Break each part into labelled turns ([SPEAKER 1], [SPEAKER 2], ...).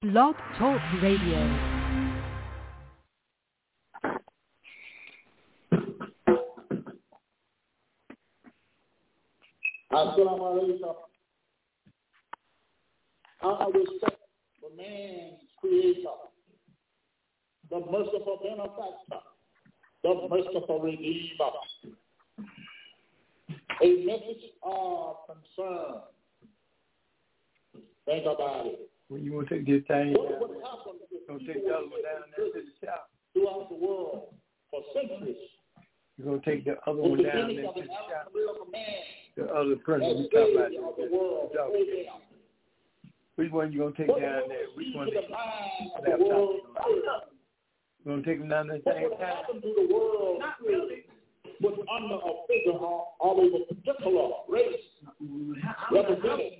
[SPEAKER 1] Blog Talk Radio.
[SPEAKER 2] Assalamu alaikum. I respect the man's creator, the merciful benefactor, the merciful redeemer. A message of concern. Think about it.
[SPEAKER 3] When you want to take this thing
[SPEAKER 2] What
[SPEAKER 3] down,
[SPEAKER 2] would happen if
[SPEAKER 3] don't take the other one down there to the shop.
[SPEAKER 2] throughout the world for centuries?
[SPEAKER 3] You're going to take the other
[SPEAKER 2] The
[SPEAKER 3] one down
[SPEAKER 2] beginning
[SPEAKER 3] there
[SPEAKER 2] of
[SPEAKER 3] to
[SPEAKER 2] an
[SPEAKER 3] the shop.
[SPEAKER 2] African man
[SPEAKER 3] The other person
[SPEAKER 2] as
[SPEAKER 3] we talking
[SPEAKER 2] savior
[SPEAKER 3] about.
[SPEAKER 2] of the world.
[SPEAKER 3] Which one you going to take down there? Which one?
[SPEAKER 2] The mind of the
[SPEAKER 3] Laptop.
[SPEAKER 2] world.
[SPEAKER 3] You going to take them down there at the
[SPEAKER 2] What
[SPEAKER 3] same
[SPEAKER 2] would
[SPEAKER 3] time?
[SPEAKER 2] happen to the world was under a figure of a particular race represented.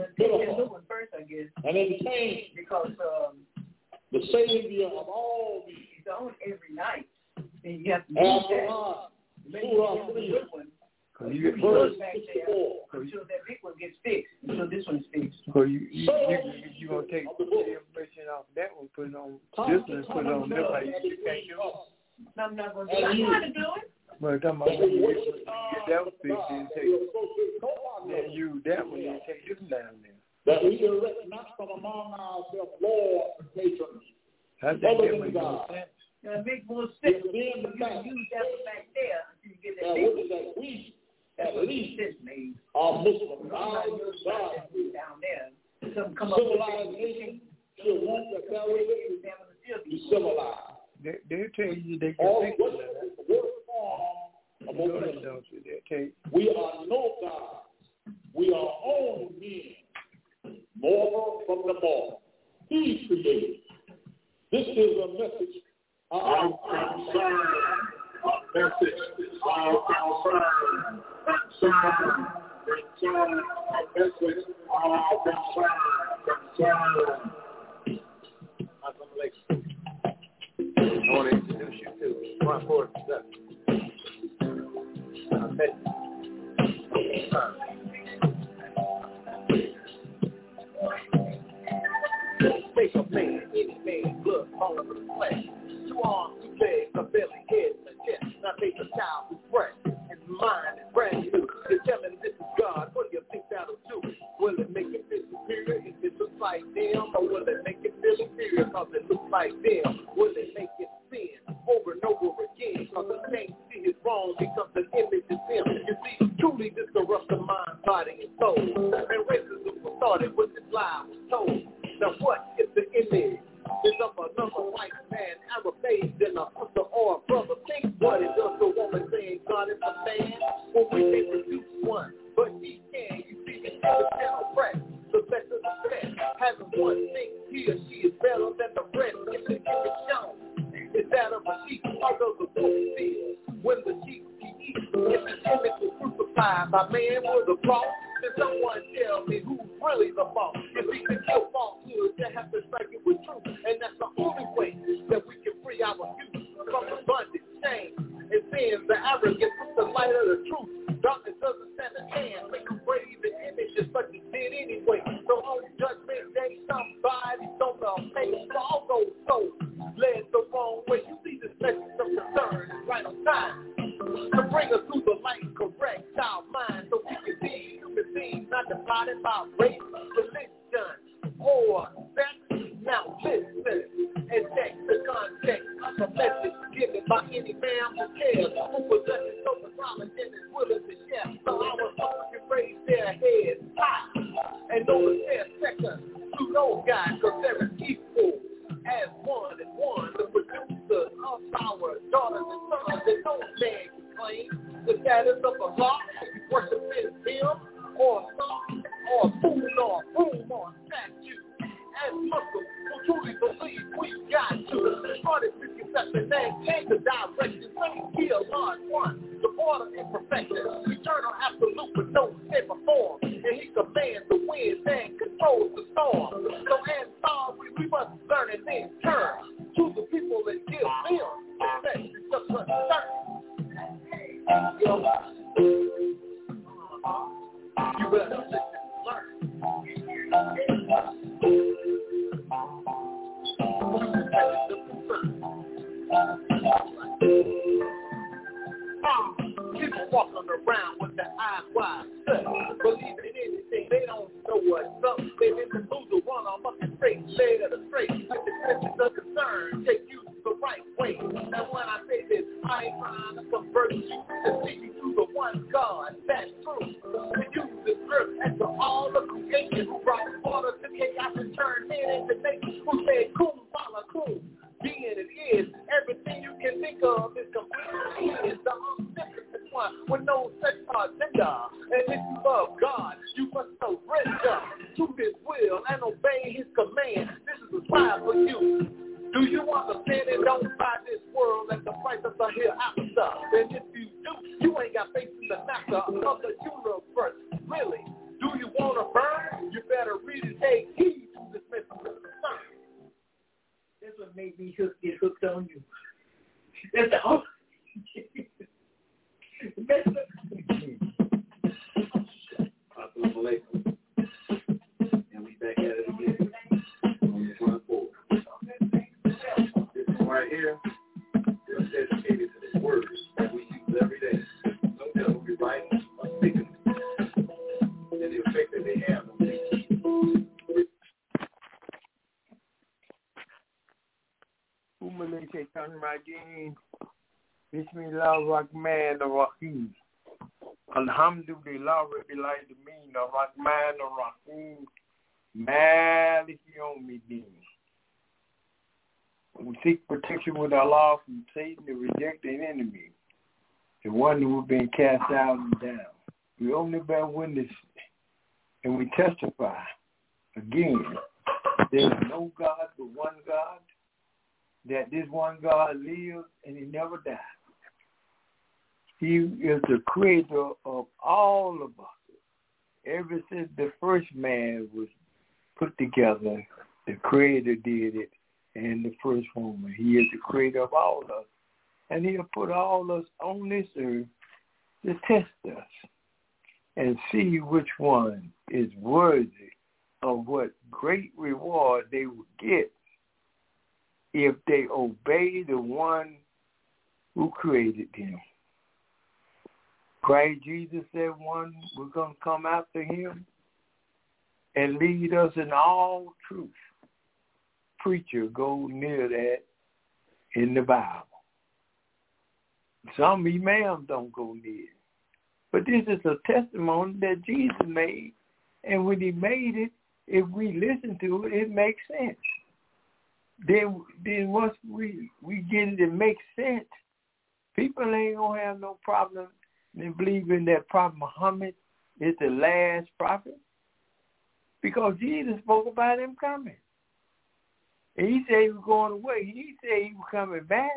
[SPEAKER 2] And it became
[SPEAKER 4] because
[SPEAKER 2] the savior of all these.
[SPEAKER 4] it's on every night, and you have to
[SPEAKER 2] As
[SPEAKER 4] use that.
[SPEAKER 2] Allah,
[SPEAKER 4] Maybe
[SPEAKER 2] Surah
[SPEAKER 4] the
[SPEAKER 2] 3,
[SPEAKER 4] good one.
[SPEAKER 3] Because you get
[SPEAKER 2] verse
[SPEAKER 4] back there
[SPEAKER 2] 64.
[SPEAKER 4] until that big one gets fixed, until this one's fixed.
[SPEAKER 3] So you going to take the information off that one, put it on this one, and put it on this one. You can't do it.
[SPEAKER 4] I'm not going to do it. I'm trying to do it.
[SPEAKER 3] Well, talking about when you get that one fixed, then use that one, then take this one down there.
[SPEAKER 2] That we elect not from among ourselves lords and patrons.
[SPEAKER 3] I think
[SPEAKER 2] Other
[SPEAKER 3] that
[SPEAKER 2] than
[SPEAKER 3] makes
[SPEAKER 2] God.
[SPEAKER 3] more sense.
[SPEAKER 4] It makes more sense.
[SPEAKER 2] It's being the
[SPEAKER 4] You
[SPEAKER 2] fact
[SPEAKER 4] can use that one back there until you get that
[SPEAKER 2] that
[SPEAKER 4] big
[SPEAKER 2] what
[SPEAKER 4] one.
[SPEAKER 2] is that we
[SPEAKER 4] That's
[SPEAKER 2] at
[SPEAKER 4] what
[SPEAKER 2] least
[SPEAKER 4] sense made.
[SPEAKER 2] are Muslims.
[SPEAKER 4] I'm not
[SPEAKER 2] Our
[SPEAKER 4] using
[SPEAKER 2] God,
[SPEAKER 4] that one down there. Something come up with
[SPEAKER 2] civilized nation should want to carry it to be civilized.
[SPEAKER 3] They tell you they
[SPEAKER 2] All
[SPEAKER 3] can fix
[SPEAKER 2] what
[SPEAKER 3] it.
[SPEAKER 2] is the worst form of
[SPEAKER 3] You know
[SPEAKER 2] oppression.
[SPEAKER 3] that, don't you? They tell you.
[SPEAKER 2] We are no gods. We are only men, moral from the moral. He created. This is a message of concern. Message of concern. Concern. Concern. A message of concern.
[SPEAKER 5] I want to introduce you to one more step. Make a man, any man, blood, bone, and flesh. 2 arms, 2 legs, a belly, head, and a chest. Now take a child who's fresh, his mind is brand new. You're telling this is God, what do you think that'll do? Will it make it feel superior if it looks like them? Or will it make it feel inferior because it looks like them? Will it make it sin over and over again? Because it can't see his wrong because the image is him. You see, truly this corrupts the mind, body, and soul. And racism was started when this lie was told. Now what is the image? It's of another white man, Arab made than a sister or a brother. Think what it does to a woman saying God is a man. Well, we can't produce one, but she can. You see, it's the channel press. The best of the best. Having one thing, he or she is better than the rest. If the image shown is that of a sheep, how does the wolf feel when the sheep he eats? If the image was crucified by man with a cross, then someone tell me who's really the boss. If we can kill falsehood, they have to strike it with truth. And that's the only way that we can free our youth from the bondage, shame, and sins. The arrogance with the light of the truth. Darkness doesn't stand a chance. Make them brave and images, but it did anyway. So on judgment day, somebody's gonna pay for all those souls led the wrong way. You see this message of concern is right on time to bring us to the light, correct our mind, so we can be human beings, not divided by race, religion, or sex. Now listen and check the context of the message given by any man who cares, who possesses open knowledge and is willing to share. So our souls can raise their heads high and know the fair second to know God, because there is equal as one and one, the producers of our daughters and sons, and no man can claim the status of a law, worshiping him, or song, or food, or room, or statue. As Muslims who truly believe we got to started misconception and change the direction. He a large one, the order and perfection, eternal absolute with no shape or form, and he commands the wind and controls the storm. So as stars, we must learn and then turn to the people and give them the message of concern. You better listen and learn. walking around with their eyes wide shut, believing anything. They don't know what's up. They been the loser, run on up and straight, led of the straight. If the questions of concern, take you the right way. And when I say this, I ain't trying to convert you to see you through the one God. That's true. To use this earth and to all the creation who brought order to chaos and turned men into nature, who said, "Kum, fala, kum." Being it is, everything you can think of is completely is the omnipotent one with no such agenda. And if you love God, you must surrender to His will and obey His command. This is a trial for you. Do you understand it? Don't buy this world at the price of the hereafter. And if you do, you ain't got faith in the master of the universe. Really? Do you want to burn? You better read and take heed to this message of the sun.
[SPEAKER 4] That's what made me get hooked on you. That's the only.
[SPEAKER 2] Assalamu alaikum. And we back at it again on the 24th. This one right here is dedicated to the words that we use every day. No doubt we write or speaking, and the effect that they have on people.
[SPEAKER 3] Bismillahirrahmanirrahim. Alhamdulillah Rabbil Alamin Ar-Rahmanir-Rahim Maliki Yawmiddin. We seek protection with Allah from Satan, the rejected enemy, the one who has been cast out and down. We only bear witness and we testify again. There is no God but one God, that this one God lives and He never dies. He is the creator of all of us. Ever since the first man was put together, the Creator did it, and the first woman. He is the creator of all of us. And He'll put all of us on this earth to test us and see which one is worthy of what great reward they will get if they obey the one who created them. Christ Jesus said one was going to come after Him and lead us in all truth. Preacher go near that in the Bible. Some imams don't go near. But this is a testimony that Jesus made, and when He made it, if we listen to it, it makes sense. Then once we get it, it makes sense. People ain't gonna have no problem in believing that Prophet Muhammad is the last prophet, because Jesus spoke about Him coming. And He said He was going away. He said He was coming back.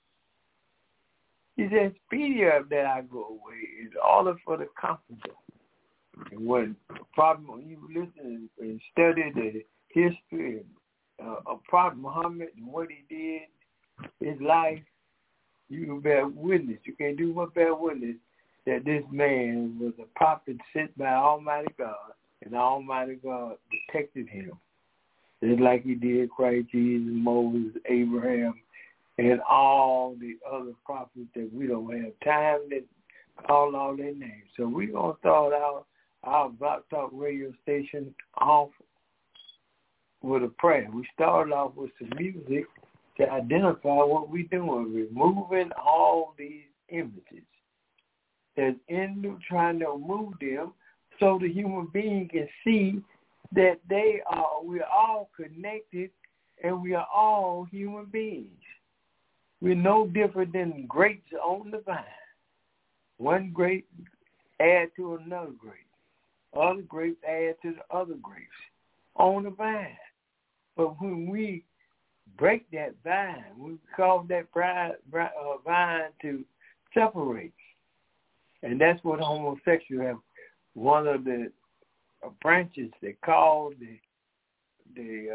[SPEAKER 3] He said, "Speedier that I go away is order for the comforter." And when you listen and study the history of Prophet Muhammad and what he did, his life, you can bear witness. You can't do but bear witness that this man was a prophet sent by Almighty God, and Almighty God protected him, just like He did Christ Jesus, Moses, Abraham, and all the other prophets that we don't have time to call all their names. So we're going to start our Block Talk radio station off with a prayer. We started off with some music to identify what we're doing, removing all these images that's in trying to remove them so the human being can see that we're all connected and we are all human beings. We're no different than grapes on the vine. One grape add to another grape. Other grapes add to the other grapes on the vine. But when we break that vine, we cause that vine to separate. And that's what homosexuals have. One of the branches they call the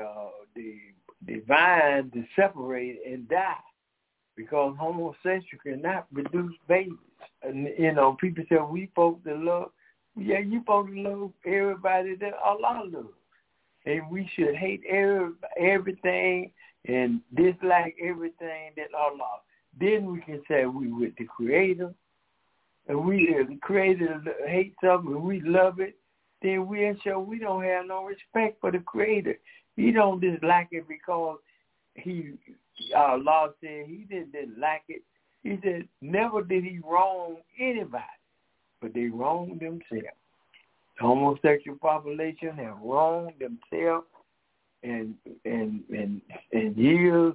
[SPEAKER 3] vine to separate and die, because homosexual cannot produce babies. And, people say we supposed to love. Yeah, you supposed to love everybody that Allah loves. And we should hate everything and dislike everything that Allah. Then we can say we with the Creator and the Creator hates something and we love it, then we don't have no respect for the Creator. He don't dislike it because Allah said he didn't like it. He said never did he wrong anybody, but they wronged themselves. The homosexual population have wronged themselves, and years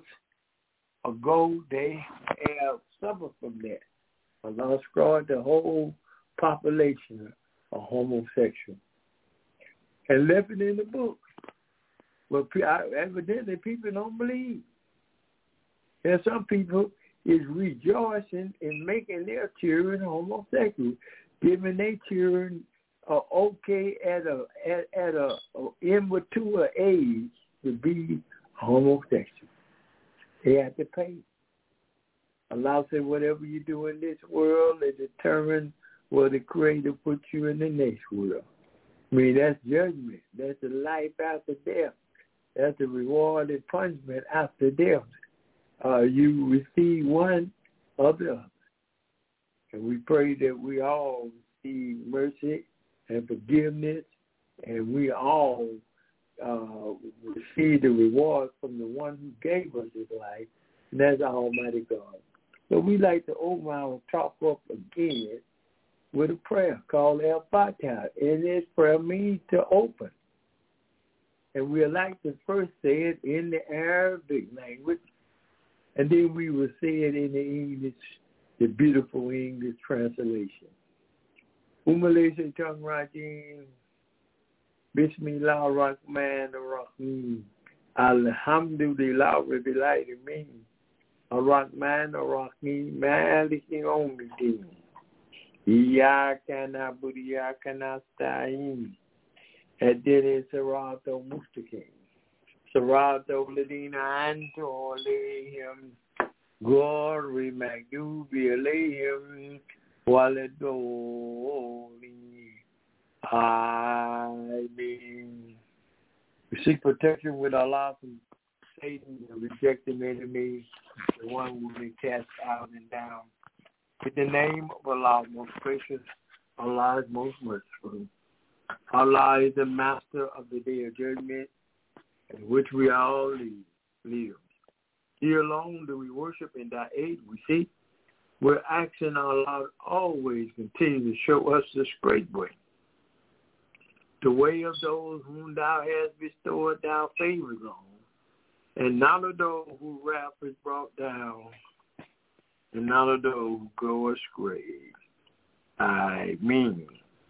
[SPEAKER 3] ago they have suffered from that. Allah scarred the whole population of homosexual and left it in the book. But evidently people don't believe. There's some people is rejoicing in making their children homosexual, giving their children okay at a immature age to be homosexual. They have to pay. Allah said, whatever you do in this world, it determines where the Creator puts you in the next world. I mean, that's judgment. That's the life after death. That's the reward and punishment after death. You receive one or the other. And we pray that we all receive mercy and forgiveness, and we all receive the reward from the one who gave us his life, and that's Almighty God. So we like to open our talk up again with a prayer called Al-Fatiha. And this prayer means to open. And we like to first say it in the Arabic language, and then we will say it in the English, the beautiful English translation. Umalay Shaitan Rajim, Bismillah Rahman Rahim, Alhamdulillah Rabbil Alamin, Ar-Rahman Ar-Rahim, Maliki Yawmiddin, Iyyaka na'budu wa iyyaka nasta'in, Ihdina as-siratal mustaqim, siratal ladina an'amta alayhim, ghayril maghdubi alayhim waladdallin. Amen. We seek protection with Allah from Satan, the rejecting enemy, the one who will be cast out and down. In the name of Allah, most gracious, Allah is most merciful. Allah is the master of the day of judgment, in which we all live. Here alone do we worship, in thy aid we seek. We're asking Allah always continue to show us the straight way, the way of those whom thou hast bestowed thy favors on, and not of those whose wrath is brought down, and not of those who go astray. Amen.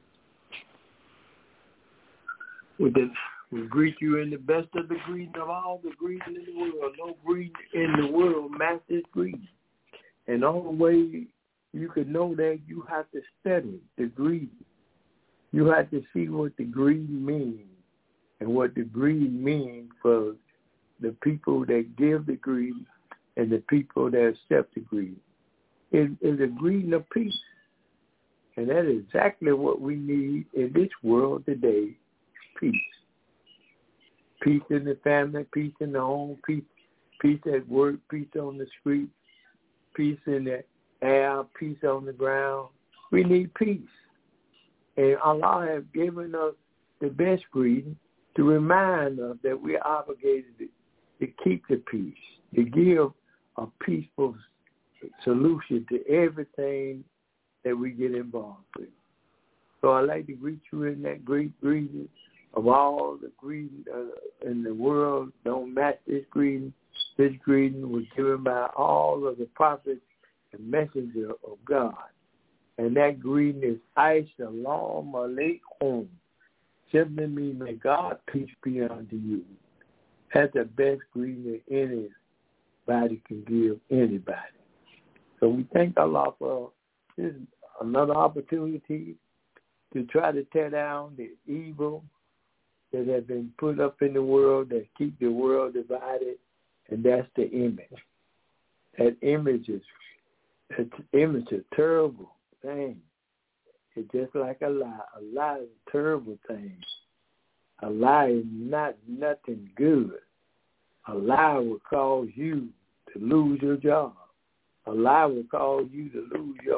[SPEAKER 3] We greet you in the best of the greeting of all the greeting in the world. No greeting in the world matches greeting. And the only way you can know that, you have to study the greeting. You have to see what the greeting means and what the greeting means for the people that give the greeting and the people that accept the greeting. It is a greeting of peace. And that is exactly what we need in this world today, peace. Peace in the family, peace in the home, peace at work, peace on the street, peace in the air, peace on the ground. We need peace. And Allah has given us the best greeting to remind us that we're obligated to keep the peace, to give a peaceful solution to everything that we get involved with. So I'd like to greet you in that great greeting of all the greeting in the world. Don't match this greeting. This greeting was given by all of the prophets and messengers of God. And that greeting is Assalamu alaikum. Simply means, may God peace be unto you. That's the best greeting that anybody can give anybody. So we thank Allah for this another opportunity to try to tear down the evil that has been put up in the world that keep the world divided, and that's the image. That image is a terrible thing. It's just like a lie. A lie is a terrible thing. A lie is nothing good. A lie will cause you to lose your job. A lie will cause you to lose your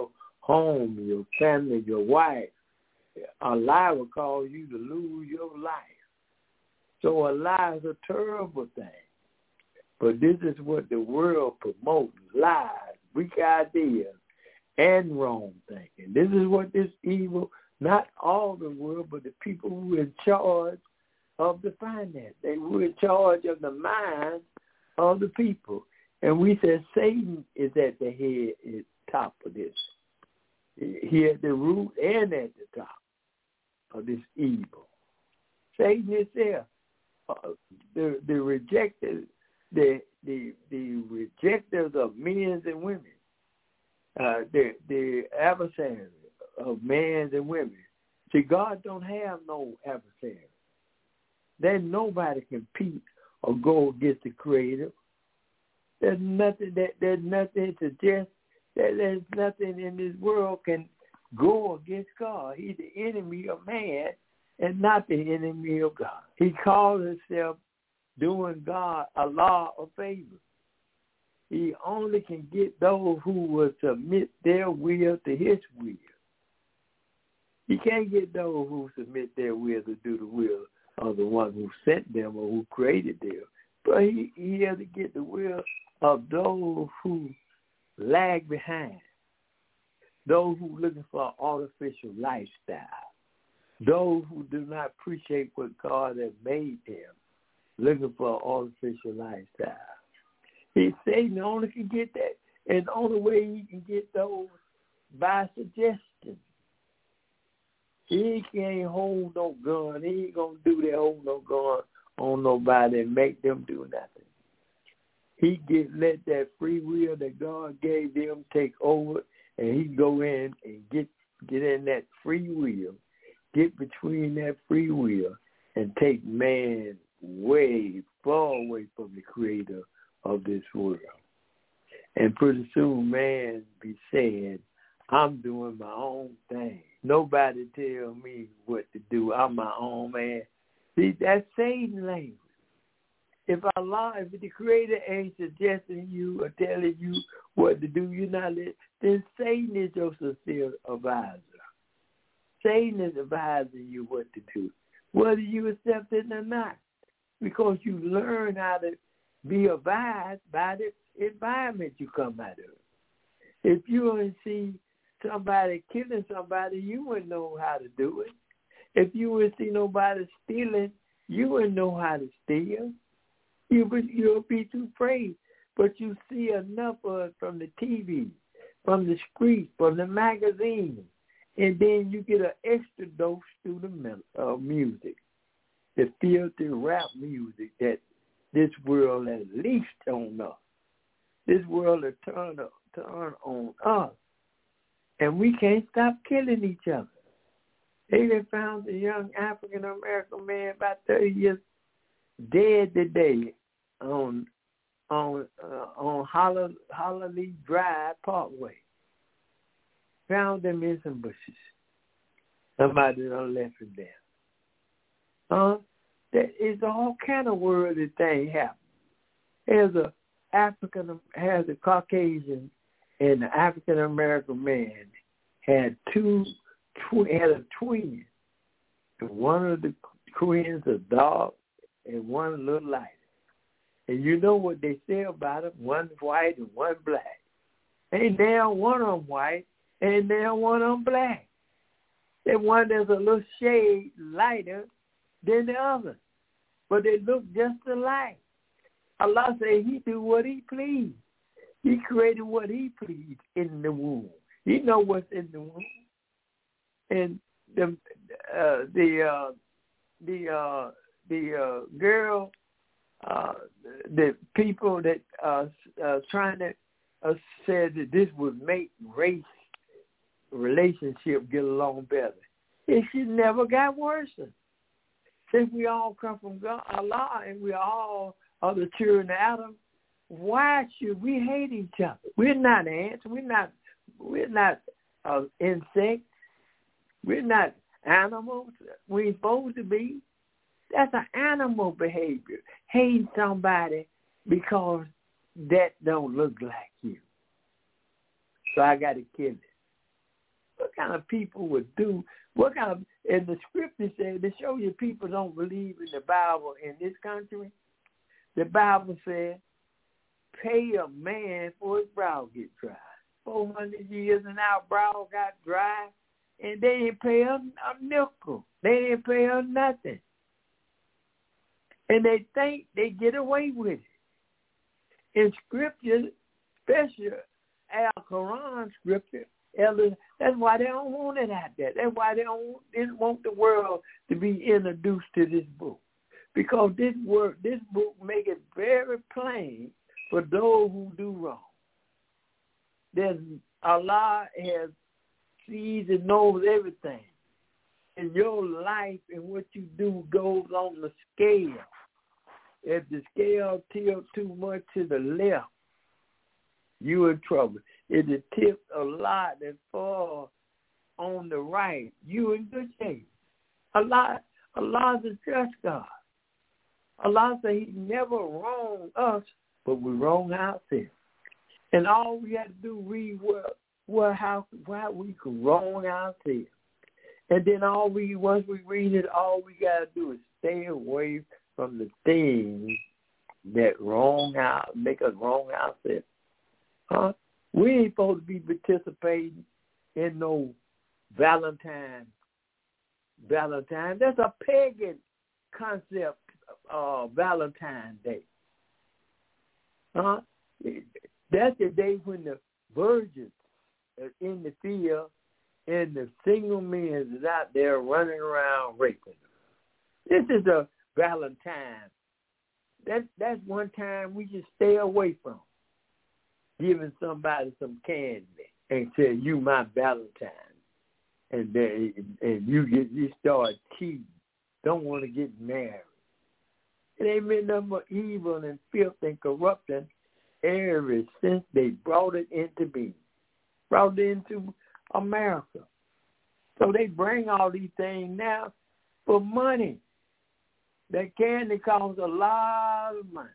[SPEAKER 3] home, your family, your wife. A lie will cause you to lose your life. So a lie is a terrible thing. But this is what the world promotes, lies, weak ideas, and wrong thinking. This is what this evil, not all the world, but the people who are in charge of the finance. They were in charge of the mind of the people. And we said Satan is at the head, is top of this. He at the root and at the top of this evil. Satan is there. The rejectors, the rejectors of men and women, the adversaries of men and women. See, God don't have no adversary. Then nobody can compete or go against the Creator. There's nothing to suggest that there's nothing in this world can go against God. He's the enemy of man and not the enemy of God. He calls himself doing God a law of favor. He only can get those who will submit their will to his will. He can't get those who submit their will to do the will of the one who sent them or who created them. But he has to get the will of those who lag behind, those who are looking for an artificial lifestyle, those who do not appreciate what God has made them, looking for an artificial lifestyle. Satan only can get that, and the only way he can get those by suggestion. He can't hold no gun. He ain't going to do that, hold no gun on nobody and make them do nothing. He let that free will that God gave them take over, and he go in and get in that free will, get between that free will, and take man way, far away from the Creator of this world. And pretty soon man be saying, I'm doing my own thing. Nobody tell me what to do. I'm my own man. See, that's Satan language. If the Creator ain't suggesting you or telling you what to do, you're not listening, then Satan is your sincere advisor. Satan is advising you what to do, whether you accept it or not, because you learn how to be advised by the environment you come out of. If you don't see somebody killing somebody, you wouldn't know how to do it. If you would see nobody stealing, you wouldn't know how to steal. You'll be too afraid. But you see enough of it from the TV, from the street, from the magazine, and then you get an extra dose through the music, the filthy rap music that this world has leashed on us. This world has turned on us. And we can't stop killing each other. They even found a young African-American man about 30 years dead today on Hollerly Drive Parkway. Found him in some bushes. Somebody done left him there. There is all kind of worldly thing happening. Has a Caucasian and an African American man had a twin. And one of the twins a dark and one a little lighter. And you know what they say about them? One's white and one black. Ain't there one of them white and there one of them black. And one that's a little shade lighter than the other. But they look just alike. Allah said he do what he pleased. He created what he pleased in the womb. He know what's in the womb. And the girl, the people that trying to said that this would make race relationship get along better. It should never got worse. Since we all come from God, Allah, and we all are the children of Adam, why should we hate each other? We're not ants. We're not insects. We're not animals. We're supposed to be. That's an animal behavior. Hate somebody because that don't look like you. So I got to kill it. kind of people would do, and the scripture said, to show you people don't believe in the Bible in this country, the Bible said, pay a man for his brow get dry. 400 years and our brow got dry, and they didn't pay a nickel. They didn't pay her nothing. And they think they get away with it. In scripture, especially Al-Quran scripture, that's why they don't want it out there. That's why they didn't want the world to be introduced to this book. Because this book make it very plain for those who do wrong. Allah sees and knows everything. And your life and what you do goes on the scale. If the scale tilts too much to the left, you're in trouble. If it tips a lot and falls on the right, you're in good shape. Allah's a just God. Allah said he never wronged us, but we wrong ourselves. And all we have to do read how we can wrong ourselves. And then once we read it, all we got to do is stay away from the things that make us wrong ourselves. Huh? We ain't supposed to be participating in no Valentine. That's a pagan concept, Valentine's Day. Huh? That's the day when the virgins are in the field and the single men is out there running around raping them. This is a Valentine. That's one time we just stay away from. Giving somebody some candy and say, you my Valentine. And you start cheating. Don't want to get married. It ain't been nothing but evil and filth and corruption ever since they brought it into being. Brought it into America. So they bring all these things now for money. That candy costs a lot of money.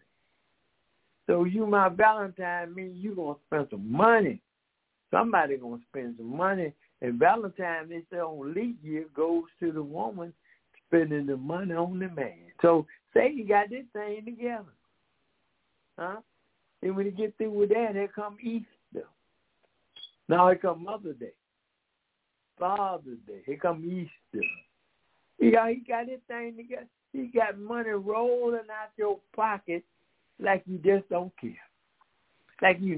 [SPEAKER 3] So you my Valentine means you going to spend some money. Somebody going to spend some money. And Valentine, they say on leap year, goes to the woman spending the money on the man. So say you got this thing together. Huh? And when you get through with that, here come Easter. Now here come Mother's Day. Father's Day. Here come Easter. He got this thing together. He got money rolling out your pocket like you just don't care. Like you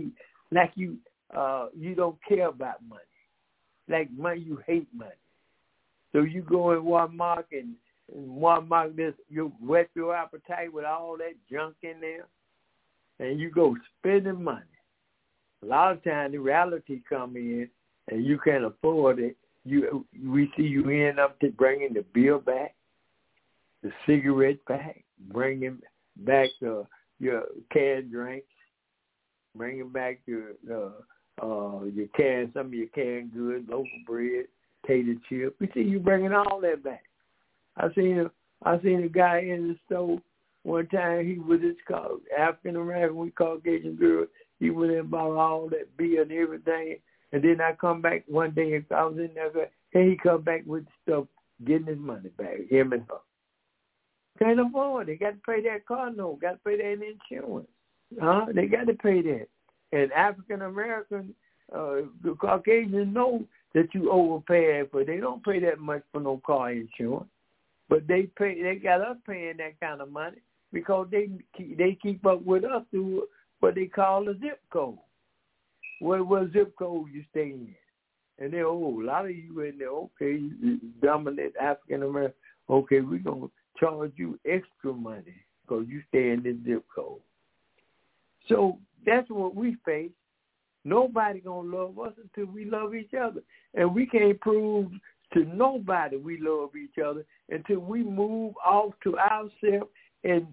[SPEAKER 3] don't care about money. Like money, you hate money. So you go in Walmart and Walmart you whet your appetite with all that junk in there, and you go spending money. A lot of times the reality come in and you can't afford it. We see you end up bringing the bill back, the cigarette back, bringing back your canned drinks, bringing back your some of your canned goods, loaf of bread, tater chip. We see you bringing all that back. I seen a guy in the store one time. He was this African American, we Caucasian girl. He went in and bought all that beer and everything. And then I come back one day and I was in there, and he come back with stuff, getting his money back, him and her. Can't afford it. Got to pay that car note. Got to pay that insurance. They got to pay that. And African American, the Caucasians know that you overpay for. They don't pay that much for no car insurance, but they got us paying that kind of money because they keep up with us through what they call a zip code. What zip code you stay in? And they're, a lot of you in there, okay, dominant African American, okay, we're going to charge you extra money because you stay in this zip code. So that's what we face. Nobody going to love us until we love each other. And we can't prove to nobody we love each other until we move off to ourselves and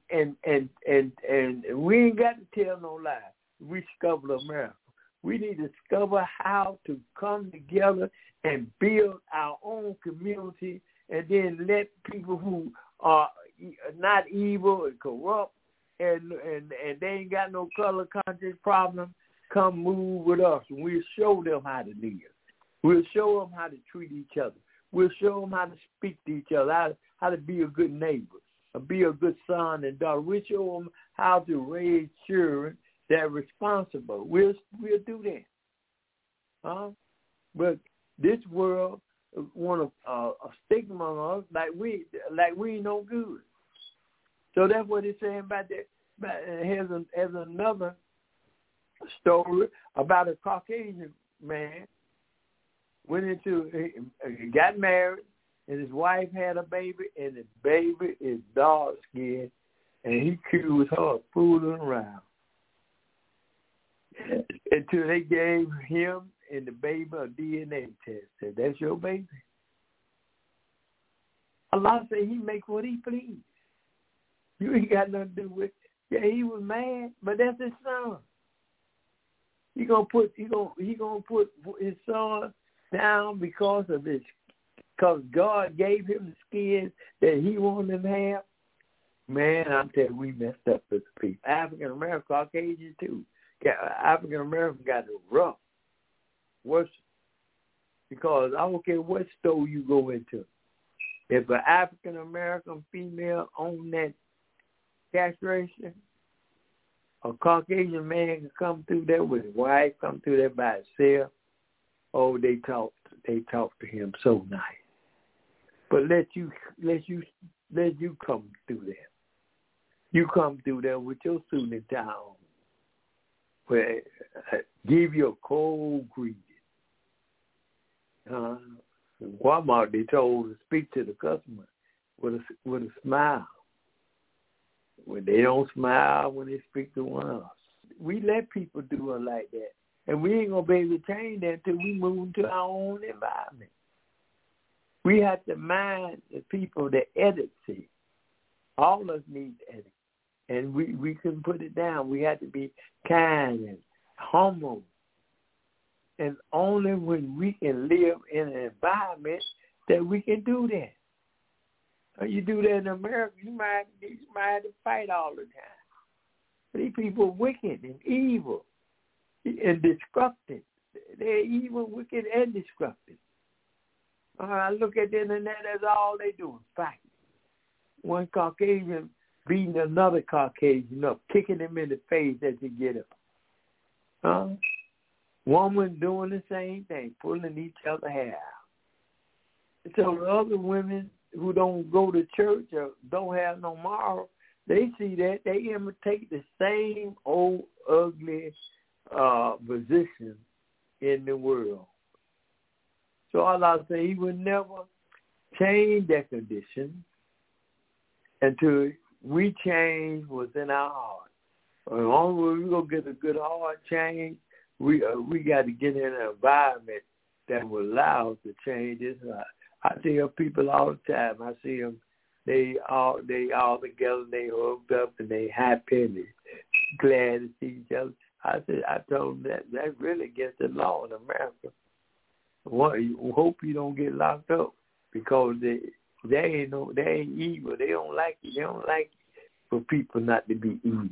[SPEAKER 3] we ain't got to tell no lies. We discover America. We need to discover how to come together and build our own community and then let people who are not evil and corrupt and they ain't got no color conscious problem come move with us and we'll show them how to live. We'll show them how to treat each other. We'll show them how to speak to each other, how to be a good neighbor, be a good son and daughter. We'll show them how to raise children that are responsible. We'll do that. But this world want a stigma on us like we ain't no good. So that's what it's saying about that. Here's another story about a Caucasian man got married, and his wife had a baby, and the baby is dark skinned, and he accused her of fooling around until they gave him and the baby a DNA test. Said, that's your baby. Allah said he make what he please. You ain't got nothing to do with it. Yeah, he was mad, but that's his son. He gonna put his son down because God gave him the skin that he wanted him to have. Man, I'm telling you, we messed up as people. African American, Caucasian too. African American got it rough. Worse, because I don't care what store you go into. If an African American female own that castration, a Caucasian man can come through there with his wife, come through there by himself. Oh, they talk to him so nice. But let you come through there. You come through there with your suit and tie on. Where give you a cold greeting. In Walmart, they told to speak to the customer with a smile. When they don't smile when they speak to one of us. We let people do it like that. And we ain't going to be able to change that until we move into our own environment. We have to mind the people that edit it. All of us need to edit. And we can put it down. We have to be kind and humble. And only when we can live in an environment that we can do that. You do that in America, you might have to fight all the time. These people are wicked and evil and destructive. They're evil, wicked, and destructive. I look at the internet, that's all they do is fight. One Caucasian beating another Caucasian up, kicking him in the face as he get up. Woman doing the same thing, pulling each other's hair out. So the other women who don't go to church or don't have no moral, they see that, they imitate the same old ugly position in the world. So Allah said he would never change that condition until we change what's in our heart. And only way we're going to get a good heart change, we got to get in an environment that will allow us to change this heart. I tell people all the time. I see them. They all together. They hooked up and they happy and they glad to see each other. I told them that's really against the law in America. Well, hope you don't get locked up because they ain't evil. They don't like it. They don't like for people not to be evil.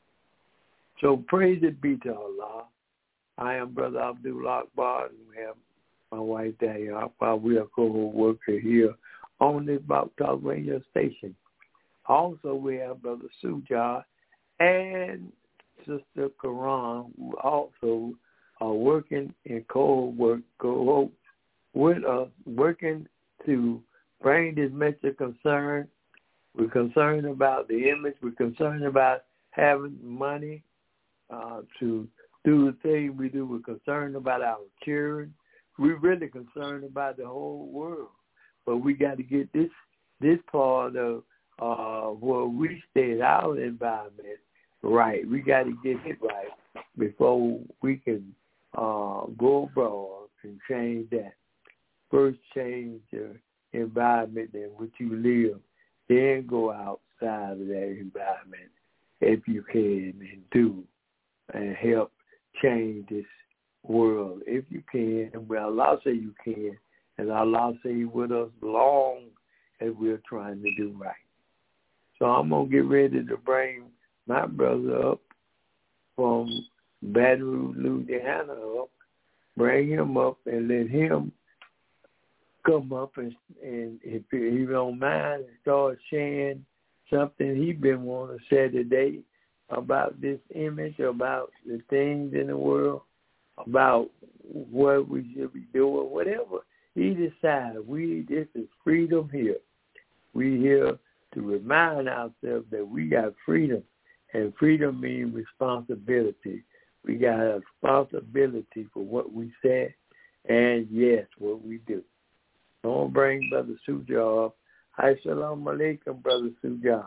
[SPEAKER 3] So praise it be to Allah. I am Brother Abdul Akbar, and we have my wife, Daniel Akbar. We are co-worker here on this Blog Talk radio station. Also, we have Brother Sujar and Sister Quran, who also are working in co-host with us, working to bring this message of concern. We're concerned about the image. We're concerned about having money to do the thing we do. We're concerned about our children. We're really concerned about the whole world. But we got to get this part of where we stay in our environment right. We got to get it right before we can go abroad and change that. First change your environment in which you live. Then go outside of that environment if you can and do and help change this world if you can. And well, Allah say you can, and Allah say He with us long as we're trying to do right. So I'm gonna get ready to bring my brother up from Baton Rouge, Louisiana up, bring him up and let him come up and if he don't mind, start sharing something he been wanting to say today about this image, about the things in the world, about what we should be doing, whatever he decides. This is freedom here. We here to remind ourselves that we got freedom, and freedom means responsibility. We got a responsibility for what we say and, yes, what we do. I'm going to bring Brother Sujah up. Hi, Shalom Alaikum, Brother Sujah.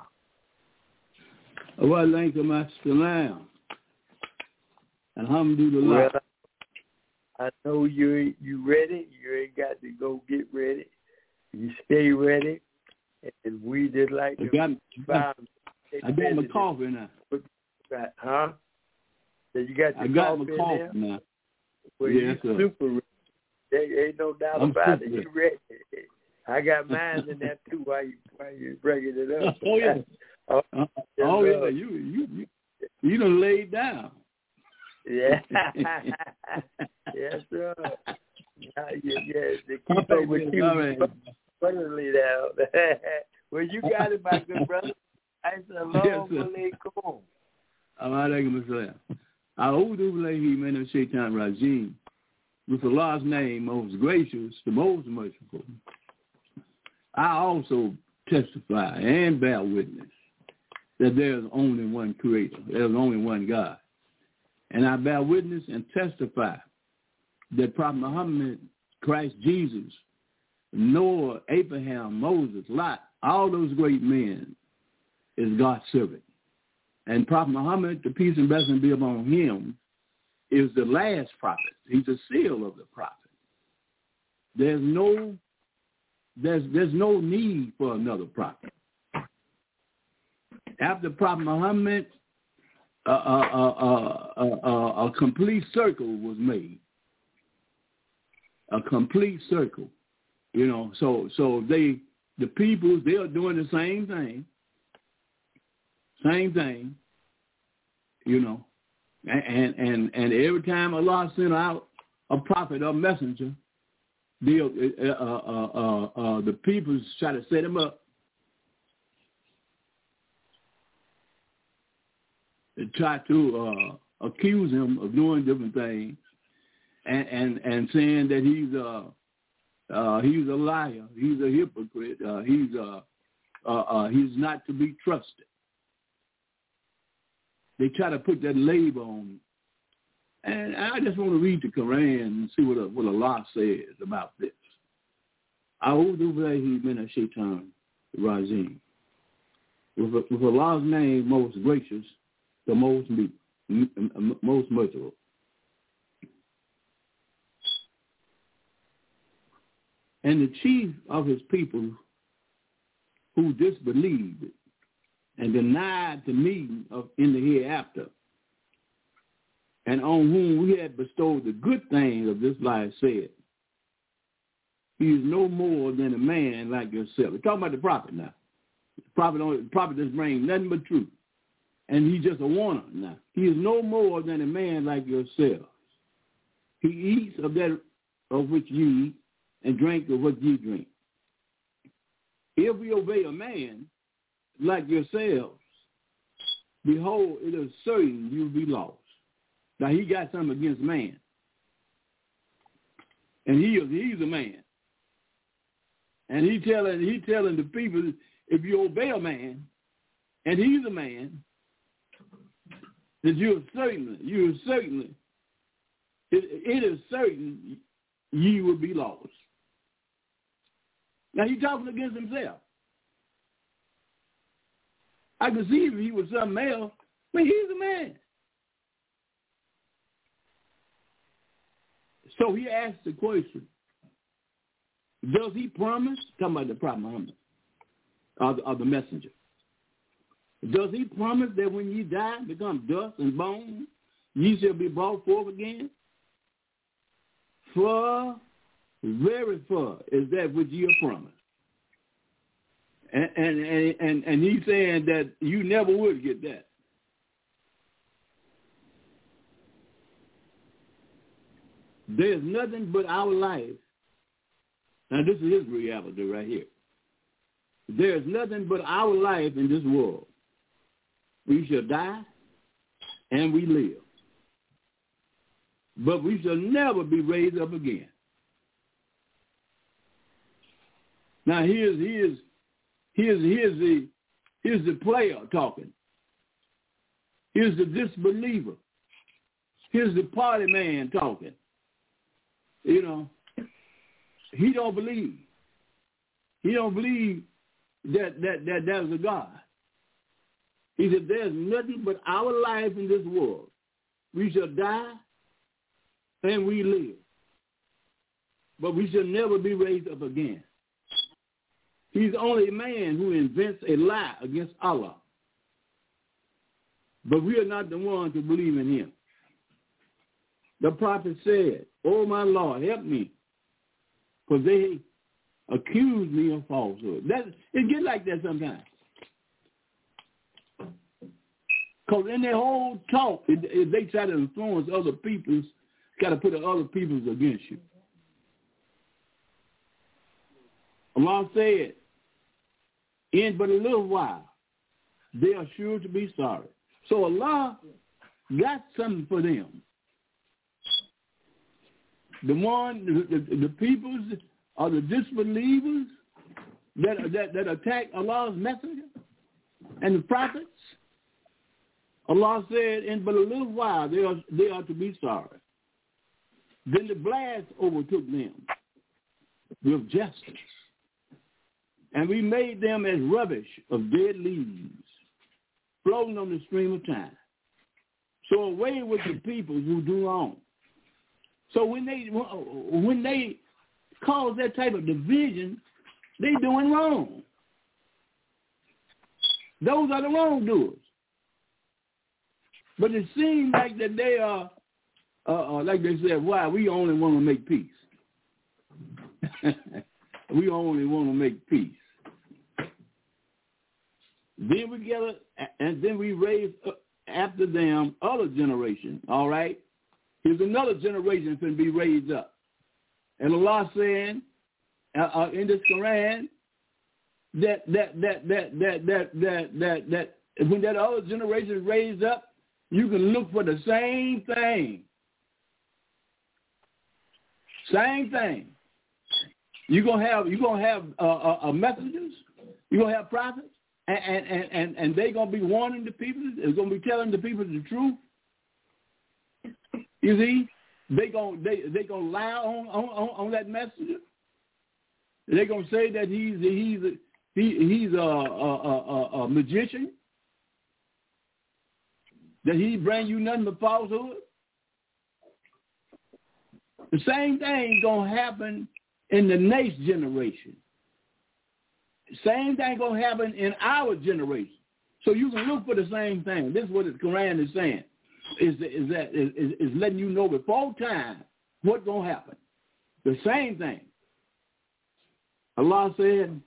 [SPEAKER 1] Wa alaikum assalam. Alhamdulillah.
[SPEAKER 3] Well, I know you ready. You ain't got to go get ready. You stay ready. And we just like to...
[SPEAKER 1] I got my coffee now.
[SPEAKER 3] Huh? So you got your coffee in there?
[SPEAKER 1] Now.
[SPEAKER 3] Well,
[SPEAKER 1] yes,
[SPEAKER 3] you
[SPEAKER 1] sir.
[SPEAKER 3] super ready. There ain't no doubt about it. You ready. I got mine in there too while you bringing it up.
[SPEAKER 1] Oh, yeah. Yeah. You done laid down.
[SPEAKER 3] Yeah. Yes, sir. Yes, to keep up with you.
[SPEAKER 1] All right.
[SPEAKER 3] Lay down. Well, you got it, my good brother. Assalamu alaikum.
[SPEAKER 1] Alaikum assalam. A'udhu billahi minash shaitanir rajim. With Allah's name, most gracious, the most merciful. I also testify and bear witness that there is only one Creator. There is only one God. And I bear witness and testify that Prophet Muhammad, Christ Jesus, Noah, Abraham, Moses, Lot, all those great men is God's servant. And Prophet Muhammad, the peace and blessing be upon him, is the last prophet. He's the seal of the prophet. There's no need for another prophet. After Prophet Muhammad, a complete circle was made. A complete circle. You know, so the people, they are doing the same thing, you know, and every time Allah sent out a prophet or messenger, the people try to set him up. They try to accuse him of doing different things and saying that he's a liar. He's a hypocrite. He's not to be trusted. They try to put that label on him. And I just want to read the Quran and see what Allah says about this. A'udhu billahi minash shaitanir rajim. With Allah's name, most gracious, the most merciful. And the chief of his people who disbelieved and denied the meeting in the hereafter, and on whom we had bestowed the good things of this life, said, he is no more than a man like yourself. We're talking about the prophet now. The prophet just brings nothing but truth. And he's just a warner now. He is no more than a man like yourselves. He eats of that of which ye eat, and drink of what ye drink. If we obey a man like yourselves, behold, it is certain you will be lost. Now, he got something against man. And he's a man. And he telling the people, if you obey a man, and he's a man, that it is certain ye will be lost. Now, he's talking against himself. I could see if he was something else, but he's a man. So he asked the question, does he promise, talking about the Prophet Muhammad, or the messenger, does he promise that when ye die, become dust and bone, ye shall be brought forth again? For very far is that which ye have promised. And he's saying that you never would get that. there's nothing but our life. Now, this is his reality right here. There's nothing but our life in this world. We shall die and we live. But we shall never be raised up again. Now, here's the player talking. Here's the disbeliever. Here's the party man talking. You know, he don't believe. He don't believe that there's a God. He said, there's nothing but our life in this world. We shall die and we live. But we shall never be raised up again. He's only a man who invents a lie against Allah. But we are not the ones who believe in him. The prophet said, oh, my Lord, help me, for they accuse me of falsehood. It gets like that sometimes. Because in their whole talk, they try to influence other people's, got to put other people's against you. Allah said, in but a little while, they are sure to be sorry. So Allah got something for them. The peoples are the disbelievers that attack Allah's messenger and the prophets. Allah said, in but a little while they are to be sorry. Then the blast overtook them with justice, and we made them as rubbish of dead leaves, floating on the stream of time. So away with the people who do wrong. So when they cause that type of division, they doing wrong. Those are the wrongdoers. But it seems like that they are, like they said, why? We only want to make peace. We only want to make peace. Then we gather, and then we raise up after them other generation. All right, here's another generation going to be raised up, and Allah saying in this Quran that when that other generation is raised up, you can look for the same thing. Same thing. You're gonna have messengers. You're gonna have prophets. And they're going to be warning the people. They're going to be telling the people the truth. You see, they gonna lie on that messenger. They're going to say that he's a magician. That he bring you nothing but falsehood. The same thing going to happen in the next generation. Same thing going to happen in our generation. So you can look for the same thing. This is what the Quran is saying. Is letting you know before time what's going to happen. The same thing. Allah said,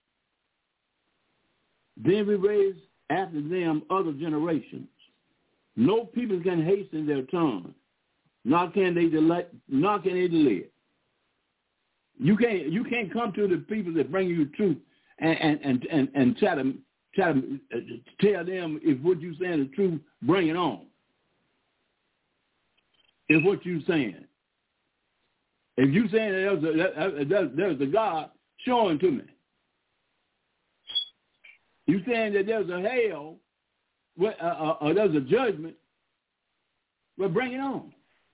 [SPEAKER 1] then we raise after them other generations. No people can hasten their tongue, nor can they delay. You can't come to the people that bring you truth and try to tell them if what you're saying is true, bring it on. If what you're saying. If you're saying there's a God, show him to me. You're saying that there's a hell, or there's a judgment, well, bring it on.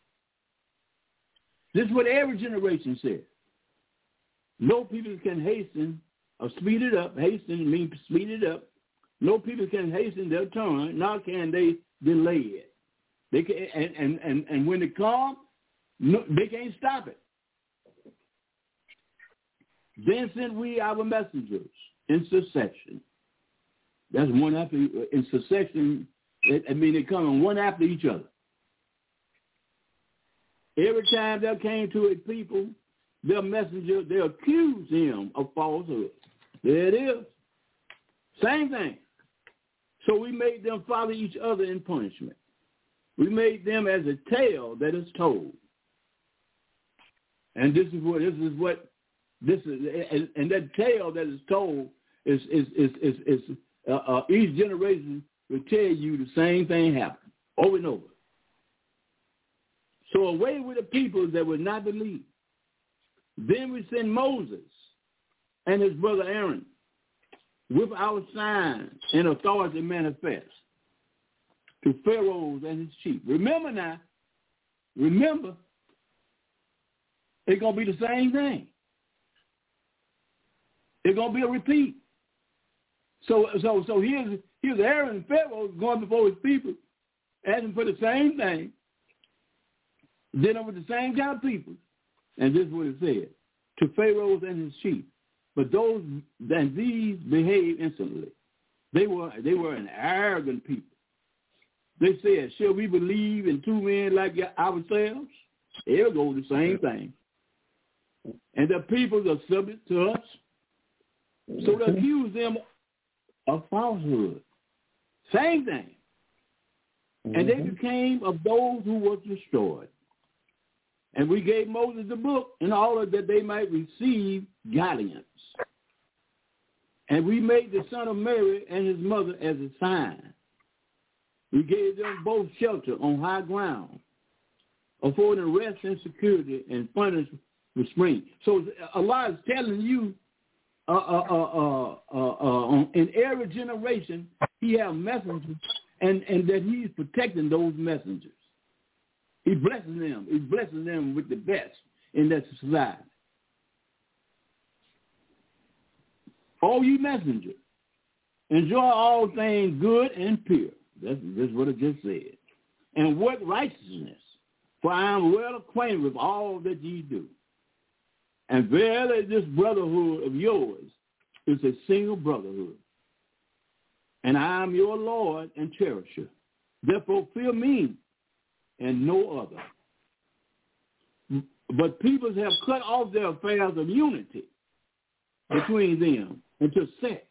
[SPEAKER 1] This is what every generation says. No people can hasten or speed it up. Hasten means speed it up. No people can hasten their tongue, nor can they delay it. They can, and when it comes, no, they can't stop it. Then sent we our messengers in succession. That's one after, in succession, they come one after each other. Every time they came to a people, their messenger, they accused him of falsehood. There it is. Same thing. So we made them follow each other in punishment. We made them as a tale that is told. And this is that tale that is told is each generation will tell you the same thing happened over and over. So away with the people that would not believe. Then we send Moses and his brother Aaron with our signs and authority manifest to Pharaoh and his chief. Remember, it's going to be the same thing. It's going to be a repeat. So here's Aaron and Pharaoh going before his people, asking for the same thing, dealing with the same kind of people. And this is what it said, to Pharaoh and his chief. But these behaved instantly. They were an arrogant people. They said, shall we believe in two men like ourselves? It'll go the same thing. And the people are subject to us. So they accuse them of falsehood. Same thing. And they became of those who were destroyed. And we gave Moses the book in order that they might receive guidance. And we made the son of Mary and his mother as a sign. We gave them both shelter on high ground, affording rest and security and furnished restraint. So Allah is telling you in every generation he has messengers and that he's protecting those messengers. He blesses them. He blesses them with the best in that society. All you messengers, enjoy all things good and pure. That's what it just said. And work righteousness, for I am well acquainted with all that ye do. And verily this brotherhood of yours is a single brotherhood. And I am your Lord and cherisher. Therefore fear me and no other. But peoples have cut off their affairs of unity between them into sects.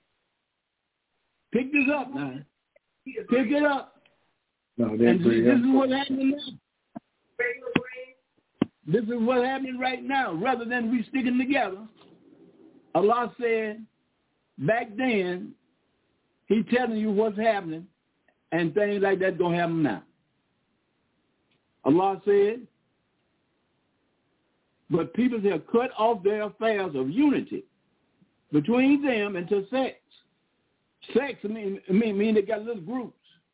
[SPEAKER 1] Pick this up now. Pick it up.
[SPEAKER 3] No,
[SPEAKER 1] and this is what's happening now. This is what's happening right now. Rather than we sticking together, Allah said back then, He telling you what's happening, and things like that going to happen now. Allah said, but people have cut off their affairs of unity between them into sects. Sects mean they got little groups.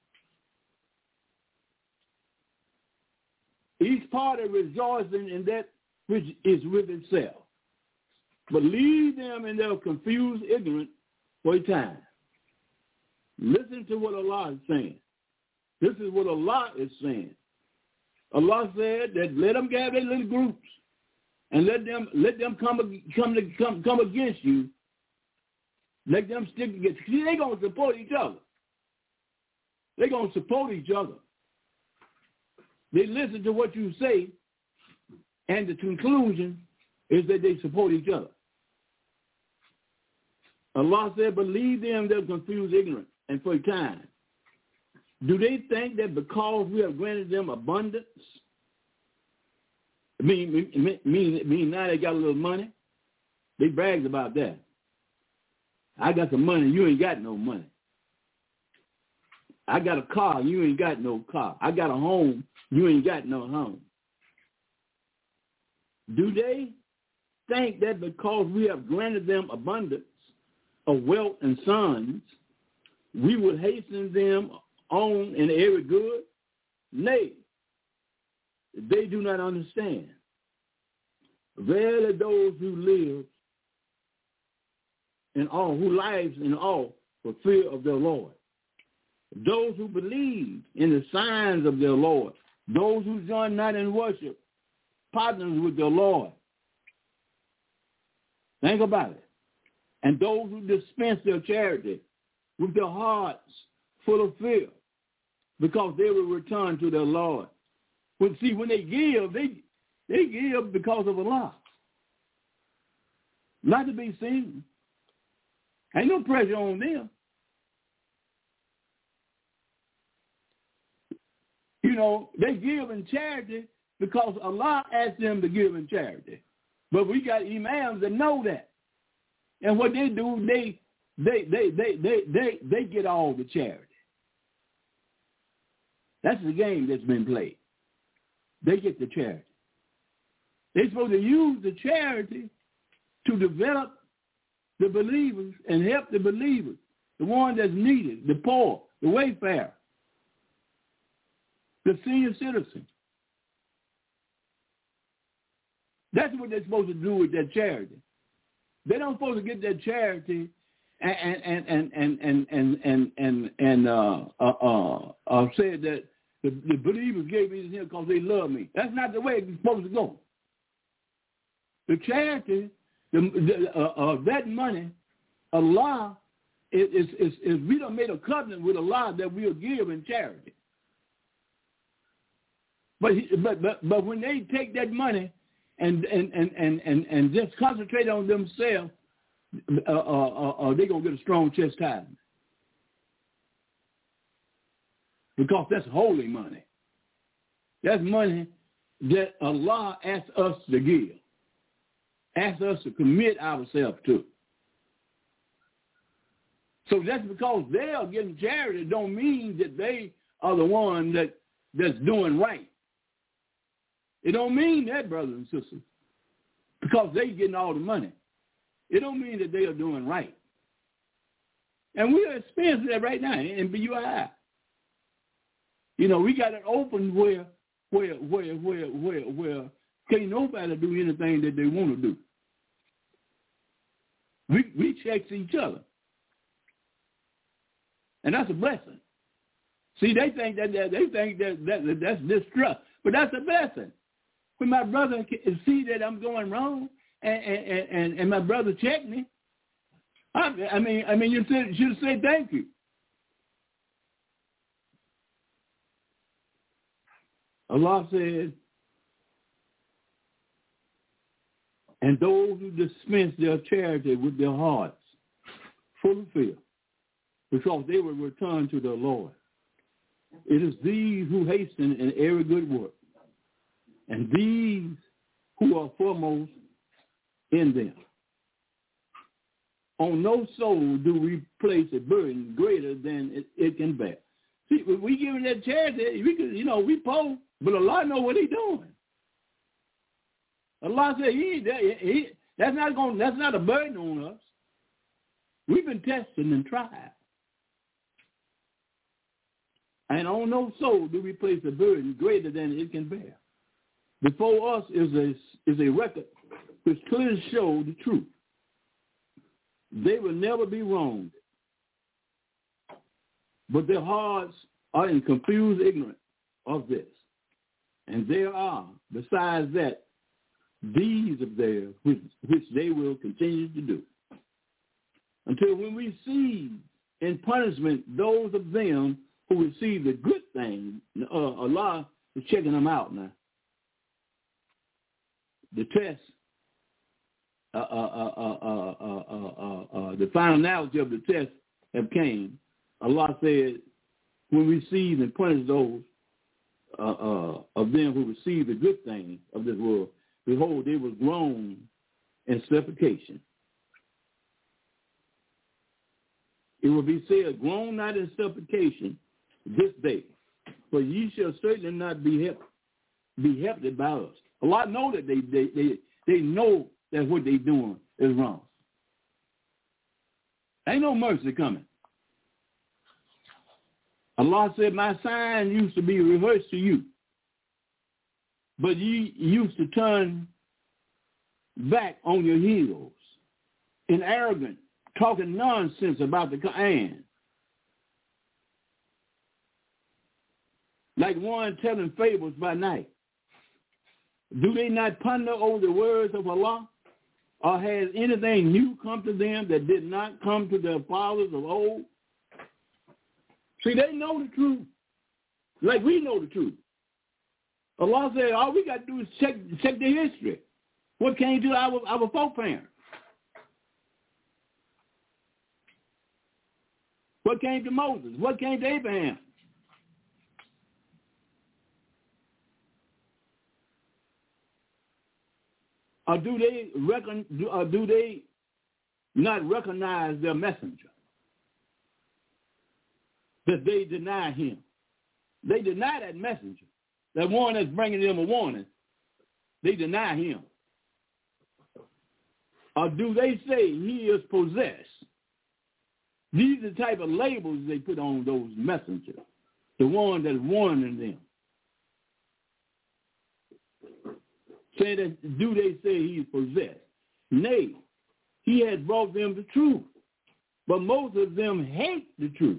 [SPEAKER 1] Each party rejoicing in that which is with itself. But leave them in their confused ignorance for a time. Listen to what Allah is saying. This is what Allah is saying. Allah said that let them gather their little groups and let them come against you. Let them stick together. See, they're going to support each other. They're going to support each other. They listen to what you say, and the conclusion is that they support each other. Allah said, but leave them that confused ignorant and for a time. Do they think that because we have granted them abundance, mean now they got a little money? They brags about that. I got some money, you ain't got no money. I got a car, you ain't got no car. I got a home, you ain't got no home. Do they think that because we have granted them abundance of wealth and sons, we would hasten them on in every good? Nay, they do not understand. Verily those who live in all, who lives in all for fear of their Lord. Those who believe in the signs of their Lord. Those who join not in worship, partners with their Lord. Think about it. And those who dispense their charity with their hearts full of fear, because they will return to their Lord. But see, when they give, they give because of Allah. Not to be seen. Ain't no pressure on them. You know, they give in charity because Allah asked them to give in charity. But we got imams that know that. And what they do, they get all the charity. That's the game that's been played. They get the charity. They're supposed to use the charity to develop the believers and help the believers, the one that's needed, the poor, the wayfarer, the senior citizen. That's what they're supposed to do with that charity. They don't supposed to get that charity and said that the believers gave me this here because they love me. That's not the way it's supposed to go. The charity, that money, Allah is we done made a covenant with Allah that we'll give in charity. But when they take that money and just concentrate on themselves, they're gonna get a strong chastisement. Because that's holy money. That's money that Allah asks us to give, asks us to commit ourselves to. So just because they are getting charity don't mean that they are the one that's doing right. It don't mean that, brothers and sisters, because they getting all the money. It don't mean that they are doing right. And we are experiencing that right now in BUI. You know, we got it open where can't nobody do anything that they want to do. We check each other. And that's a blessing. See, they think that's distrust, but that's a blessing. When my brother see that I'm going wrong, and my brother check me, I mean, you should say thank you. Allah said, and those who dismiss their charity with their hearts full of fear, because they will return to their Lord. It is these who hasten in every good work, and these who are foremost in them. On no soul do we place a burden greater than it can bear. See, when we give that charity, we poor, but Allah know what He's doing. Allah said that's not a burden on us. We've been tested and tried. And on no soul do we place a burden greater than it can bear. Before us is a record which clearly shows the truth. They will never be wronged, but their hearts are in confused ignorance of this. And there are, besides that, deeds of theirs which they will continue to do, until when we see in punishment those of them who receive the good thing. Allah is checking them out now. The test, the finality of the test have came. Allah said, when we receive and punish those of them who receive the good things of this world, behold, they was grown in supplication. It will be said, groan not in supplication this day, for ye shall certainly not be helped by us. Allah know that they know that what they doing is wrong. Ain't no mercy coming. Allah said, my sign used to be rehearsed to you, but ye used to turn back on your heels in arrogance, talking nonsense about the Quran. Like one telling fables by night. Do they not ponder over the words of Allah? Or has anything new come to them that did not come to their fathers of old? See, they know the truth, like we know the truth. Allah said, all we got to do is check the history. What came to our foreparents? What came to Moses? What came to Abraham? Or do they not recognize their messenger? That they deny him. They deny that messenger, that one that's bringing them a warning. They deny him. Or do they say he is possessed? These are the type of labels they put on those messengers, the one that's warning them. Say that, do they say he is possessed? Nay, he has brought them the truth, but most of them hate the truth.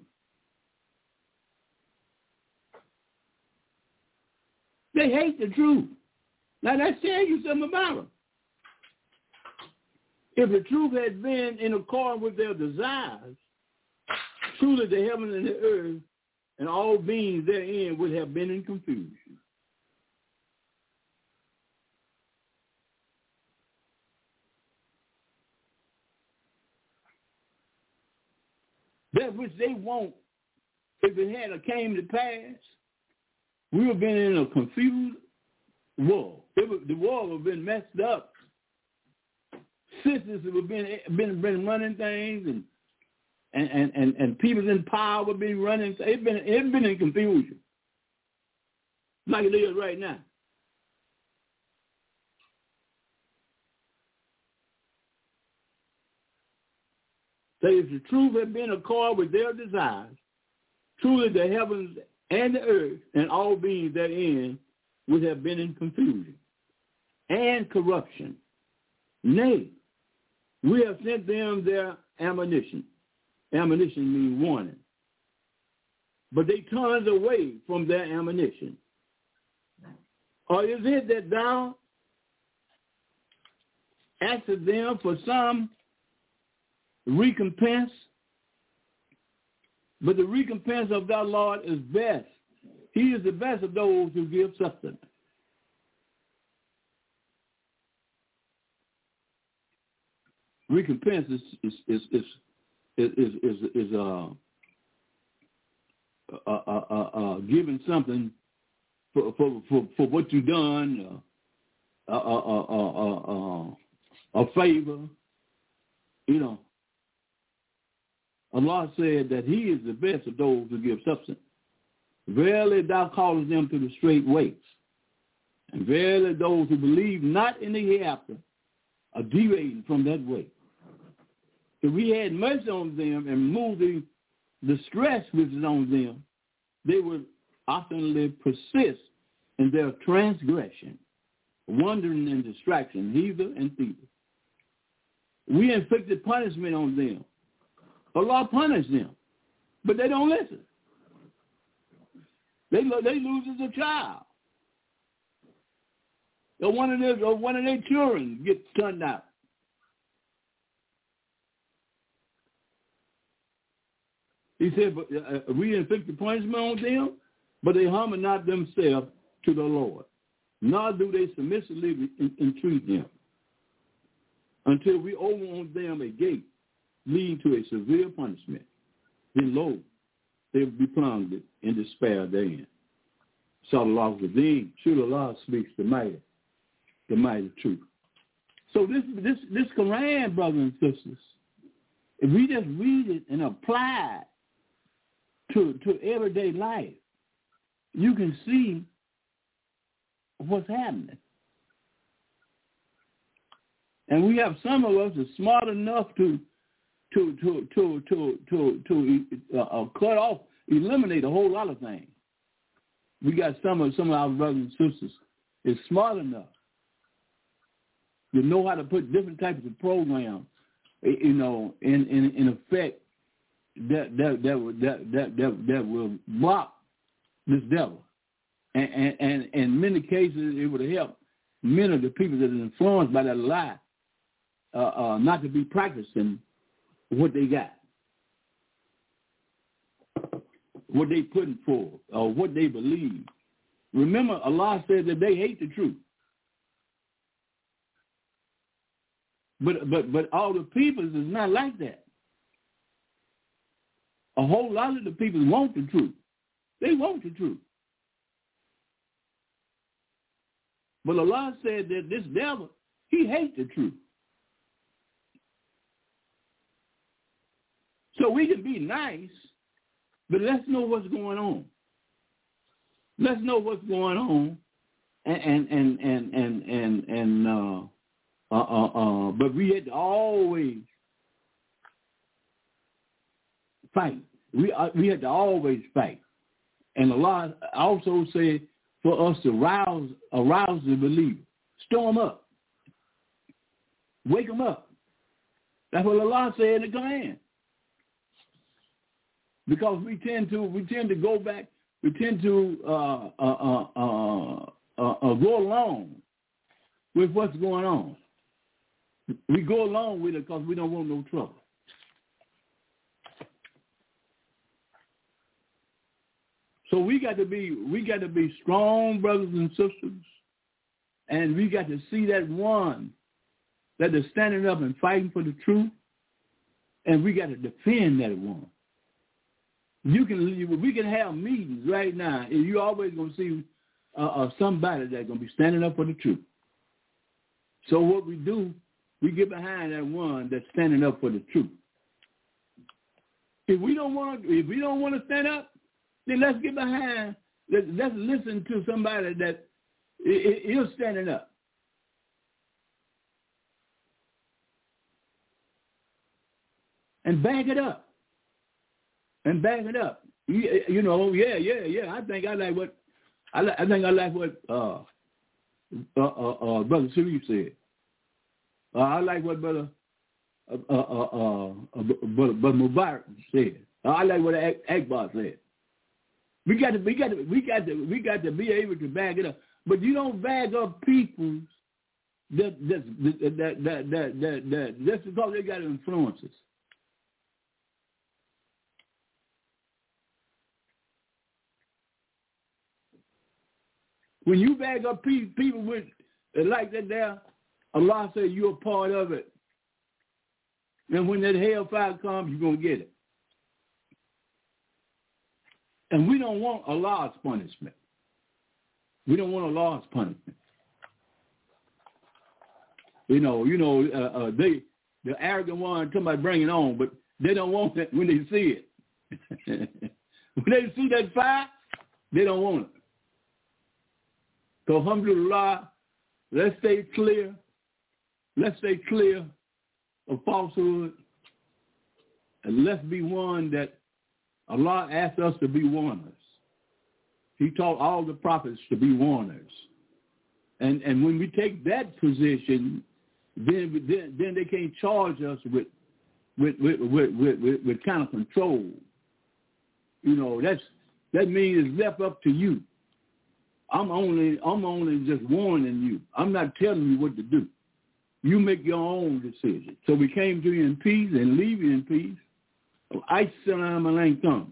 [SPEAKER 1] They hate the truth. Now that tells you something about them. If the truth had been in accord with their desires, truly the heaven and the earth and all beings therein would have been in confusion. That which they want, if it had came to pass, we would have been in a confused world. The world would have been messed up. Systems would have been running things, and people in power would be running. It's been in confusion, like it is right now. So if the truth had been in accord with their desires, truly the heavens and the earth and all beings therein would have been in confusion and corruption. Nay, we have sent them their ammunition. Ammunition means warning. But they turned away from their ammunition. Or is it that thou askest them for some recompense? But the recompense of thy Lord is best. He is the best of those who give sustenance. Recompense is giving something for what you've done, a favor. You know, Allah said that he is the best of those who give substance. Verily thou callest them to the straight ways. And verily those who believe not in the hereafter are deviating from that way. If we had mercy on them and removed the stress which is on them, they would oftenly persist in their transgression, wandering and distraction, hither and thither. We inflicted punishment on them. Allah punished them, but they don't listen. They lose as a child. Or one of their children gets turned out. He said, but, we inflict punishment on them, but they humble not themselves to the Lord, nor do they submissively entreat him, until we open on them a gate leading to a severe punishment. Then lo, they will be plunged in despair therein. Sallallahu Alaihi Wasallam, Allah speaks the mighty truth. So this Quran, brothers and sisters, if we just read it and apply it to everyday life, you can see what's happening. And we have some of us that's smart enough to cut off, eliminate a whole lot of things. We got some of our brothers and sisters is smart enough to know how to put different types of programs, in effect that will block this devil. And in many cases, it would help many of the people that are influenced by that lie not to be practicing what they got, what they putting forth, or what they believe. Remember, Allah said that they hate the truth. But all the people is not like that. A whole lot of the people want the truth. They want the truth. But Allah said that this devil, He hates the truth. So we can be nice, but let's know what's going on. Let's know what's going on, but we had to always fight. We had to always fight. And Allah also said for us to arouse the believer, stir them up, wake them up. That's what Allah said in the Quran. Because we tend to go back. We tend to go along with what's going on. We go along with it because we don't want no trouble. So we got to be strong, brothers and sisters, and we got to see that one that is standing up and fighting for the truth, and we got to defend that one. We can have meetings right now, and you're always going to see somebody that's going to be standing up for the truth. So what we do, we get behind that one that's standing up for the truth. If we don't want to stand up, then let's get behind. Let's listen to somebody that is standing up. And back it up. You know, yeah. I think I like what Brother Sharif said. I like what Brother Mubarak said. I like what Akbar said. We got to be able to back it up. But you don't back up people that's because they got influences. When you back up people with like that there, Allah said you're a part of it. And when that hellfire comes, you're going to get it. And we don't want Allah's punishment. We don't want Allah's punishment. The arrogant one talking about bring it on, but they don't want it when they see it. When they see that fire, they don't want it. So alhamdulillah, let's stay clear. Let's stay clear of falsehood. And let's be one that Allah asked us to be warners. He taught all the prophets to be warners. And when we take that position, then they can't charge us with kind of control. You know, that means it's left up to you. I'm only just warning you. I'm not telling you what to do. You make your own decision. So we came to you in peace and leave you in peace. Assalamu alaikum.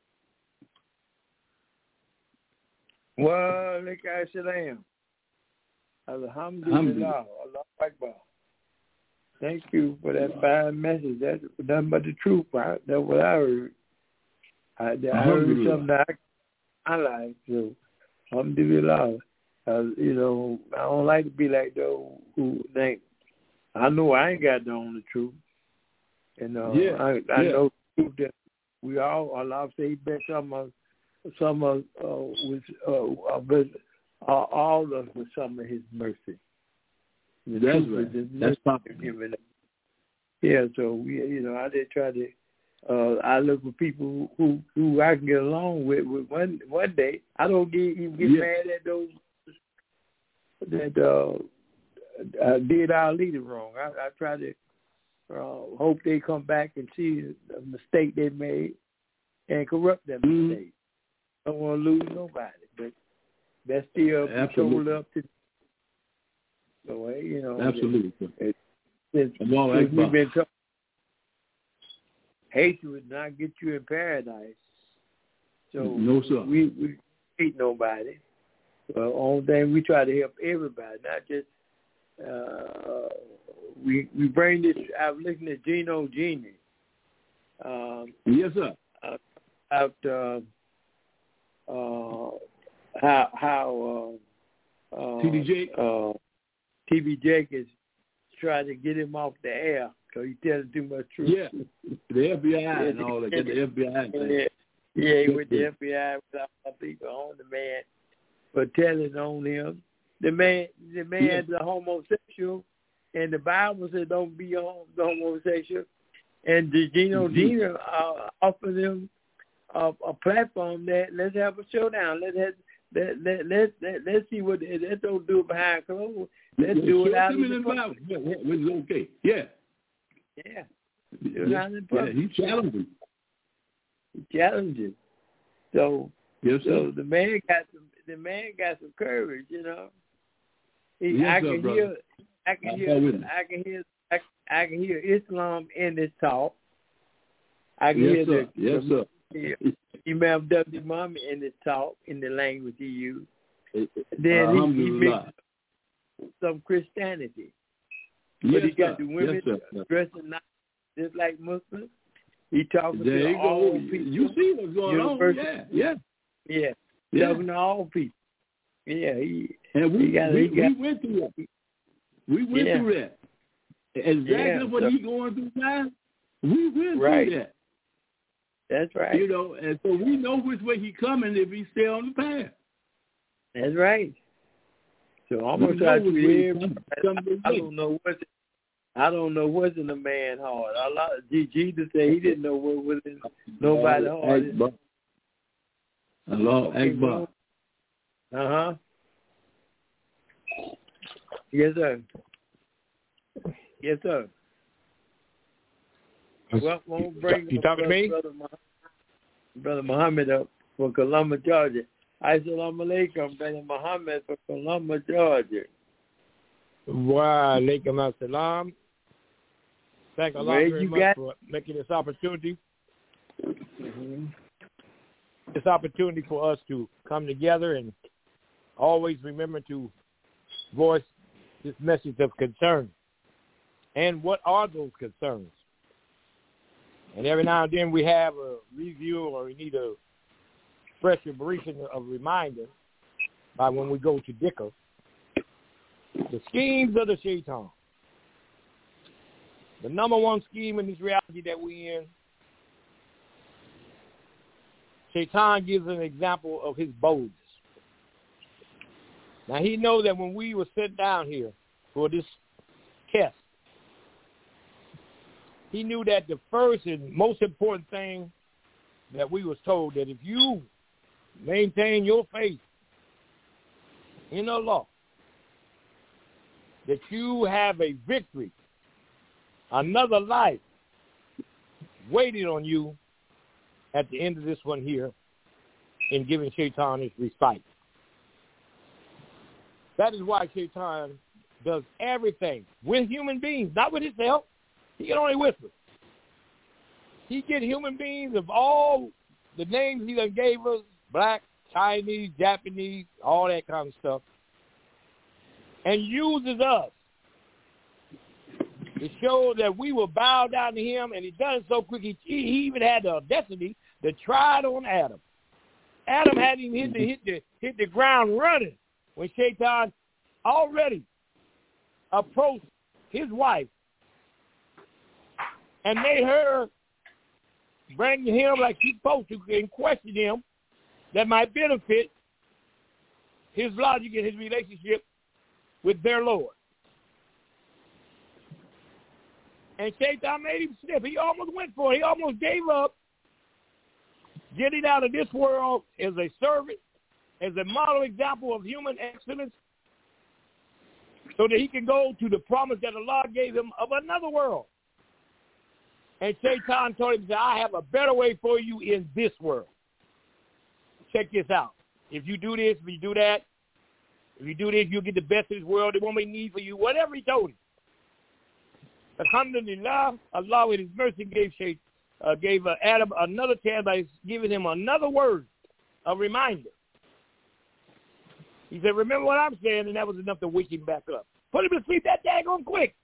[SPEAKER 3] Wa alaikum assalam. Alhamdulillah. Allah Akbar. Thank you for that fine message. That's nothing but the truth. Right? That's what I heard. I heard something that I like. So, alhamdulillah. You know, I don't like to be like those who think, I know I ain't got to own the truth. And I know the truth that we all, Allah say he bet some of all of us with some of his mercy.
[SPEAKER 1] That's right. That's popular.
[SPEAKER 3] Yeah, so I did try to. I look for people who I can get along with one day. I don't even get mad at those that did our leader wrong. I try to hope they come back and see the mistake they made and corrupt that mistake. I don't want to lose nobody, but that's still controlled up to. So
[SPEAKER 1] absolutely.
[SPEAKER 3] Since we've been talking, hatred would not get you in paradise. So
[SPEAKER 1] no, sir.
[SPEAKER 3] We hate nobody. Only thing we try to help everybody, not just we bring this. I've listened to Geno Genie.
[SPEAKER 1] Yes, sir.
[SPEAKER 3] About how
[SPEAKER 1] TB Jake
[SPEAKER 3] TB Jake is try to get him off the air because he tells too much truth.
[SPEAKER 1] Yeah, the FBI and all that. The FBI thing.
[SPEAKER 3] Yeah, he went to the FBI with all people on the man for telling on him. The man's a homosexual, and the Bible says don't be a homosexual. And Gina offered him a platform that let's have a showdown. Let's see what. Let's don't do it behind closed. Let's do it out in the public.
[SPEAKER 1] Yeah, it's okay. Yeah.
[SPEAKER 3] Yeah. Do it out in the public.
[SPEAKER 1] Yeah, he
[SPEAKER 3] challenging. So,
[SPEAKER 1] yes,
[SPEAKER 3] so the man got some courage, you know. I can hear Islam in this talk. I can hear Imam W. Muhammad in this talk in the language he used. Then he mixed some Christianity. But he got the women dressing nice, just like Muslims. He talking to all people.
[SPEAKER 1] You see what's going on? Yeah.
[SPEAKER 3] Talking to all people. Yeah, we
[SPEAKER 1] went through that. We went through that. Exactly what he's going through now. We went through that.
[SPEAKER 3] That's right.
[SPEAKER 1] You know, and so we know which way he's coming if he stay on the path.
[SPEAKER 3] That's right. So I'm gonna try to read. I don't know what's in the man's heart. Jesus said he didn't know what was in nobody's heart.
[SPEAKER 1] Allah Akbar.
[SPEAKER 3] Yes, sir. Yes, sir. Well, we'll bring
[SPEAKER 6] you talking to me?
[SPEAKER 3] Brother Muhammad up for Columbus, Georgia. Assalamu alaikum, Brother Muhammad for Columbus, Georgia.
[SPEAKER 6] Wa alaikum assalam. Thank Allah very much for making this opportunity.
[SPEAKER 3] Mm-hmm.
[SPEAKER 6] This opportunity for us to come together and always remember to voice this message of concern. And what are those concerns? And every now and then we have a review or we need a fresh briefing of reminder by when we go to Dhikr. The schemes of the shaitan. The number one scheme in this reality that we're in, Shaitan gives an example of his boldness. Now, he knows that when we were sent down here for this test, he knew that the first and most important thing that we was told that if you maintain your faith in Allah, that you have a victory, another life waiting on you at the end of this one here in giving Shaitan his respite. That is why Shaitan does everything with human beings, not with himself. He can only whisper. He get human beings of all the names he done gave us, black, Chinese, Japanese, all that kind of stuff, and uses us to show that we will bow down to him, and he done it so quick, he even had the audacity to try it on Adam. Adam hadn't even hit the ground running when Shaitan already approached his wife and made her bring him like she's supposed to and question him that might benefit his logic and his relationship with their Lord. And Shaitan made him sniff. He almost went for it. He almost gave up getting out of this world as a servant, as a model example of human excellence, so that he can go to the promise that Allah gave him of another world. And Shaitan told him, I have a better way for you in this world. Check this out. If you do this, if you do that, if you do this, you'll get the best of this world. There won't be need for you. Whatever he told him. Alhamdulillah, Allah with his mercy gave Adam another chance by giving him another word, a reminder. He said, remember what I'm saying, and that was enough to wake him back up. Put him to sleep that daggone quick.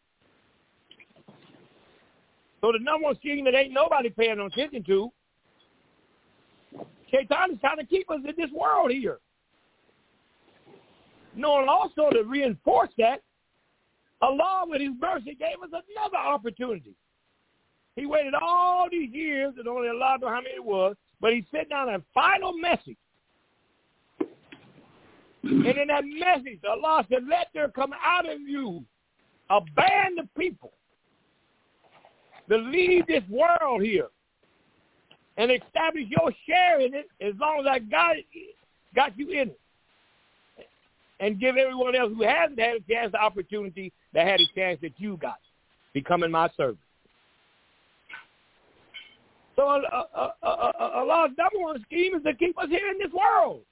[SPEAKER 6] So the number one scheme that ain't nobody paying no attention to, Shaitan is trying to keep us in this world here. Knowing also to reinforce that, Allah, with his mercy, gave us another opportunity. He waited all these years, and only Allah knows how many it was, but he sent down a final message. And in that message, Allah said, let there come out of you a band of people to leave this world here and establish your share in it as long as I got you in it. And give everyone else who hasn't had a chance the opportunity that had a chance that you got, becoming my servant. So Allah's number one scheme is to keep us here in this world.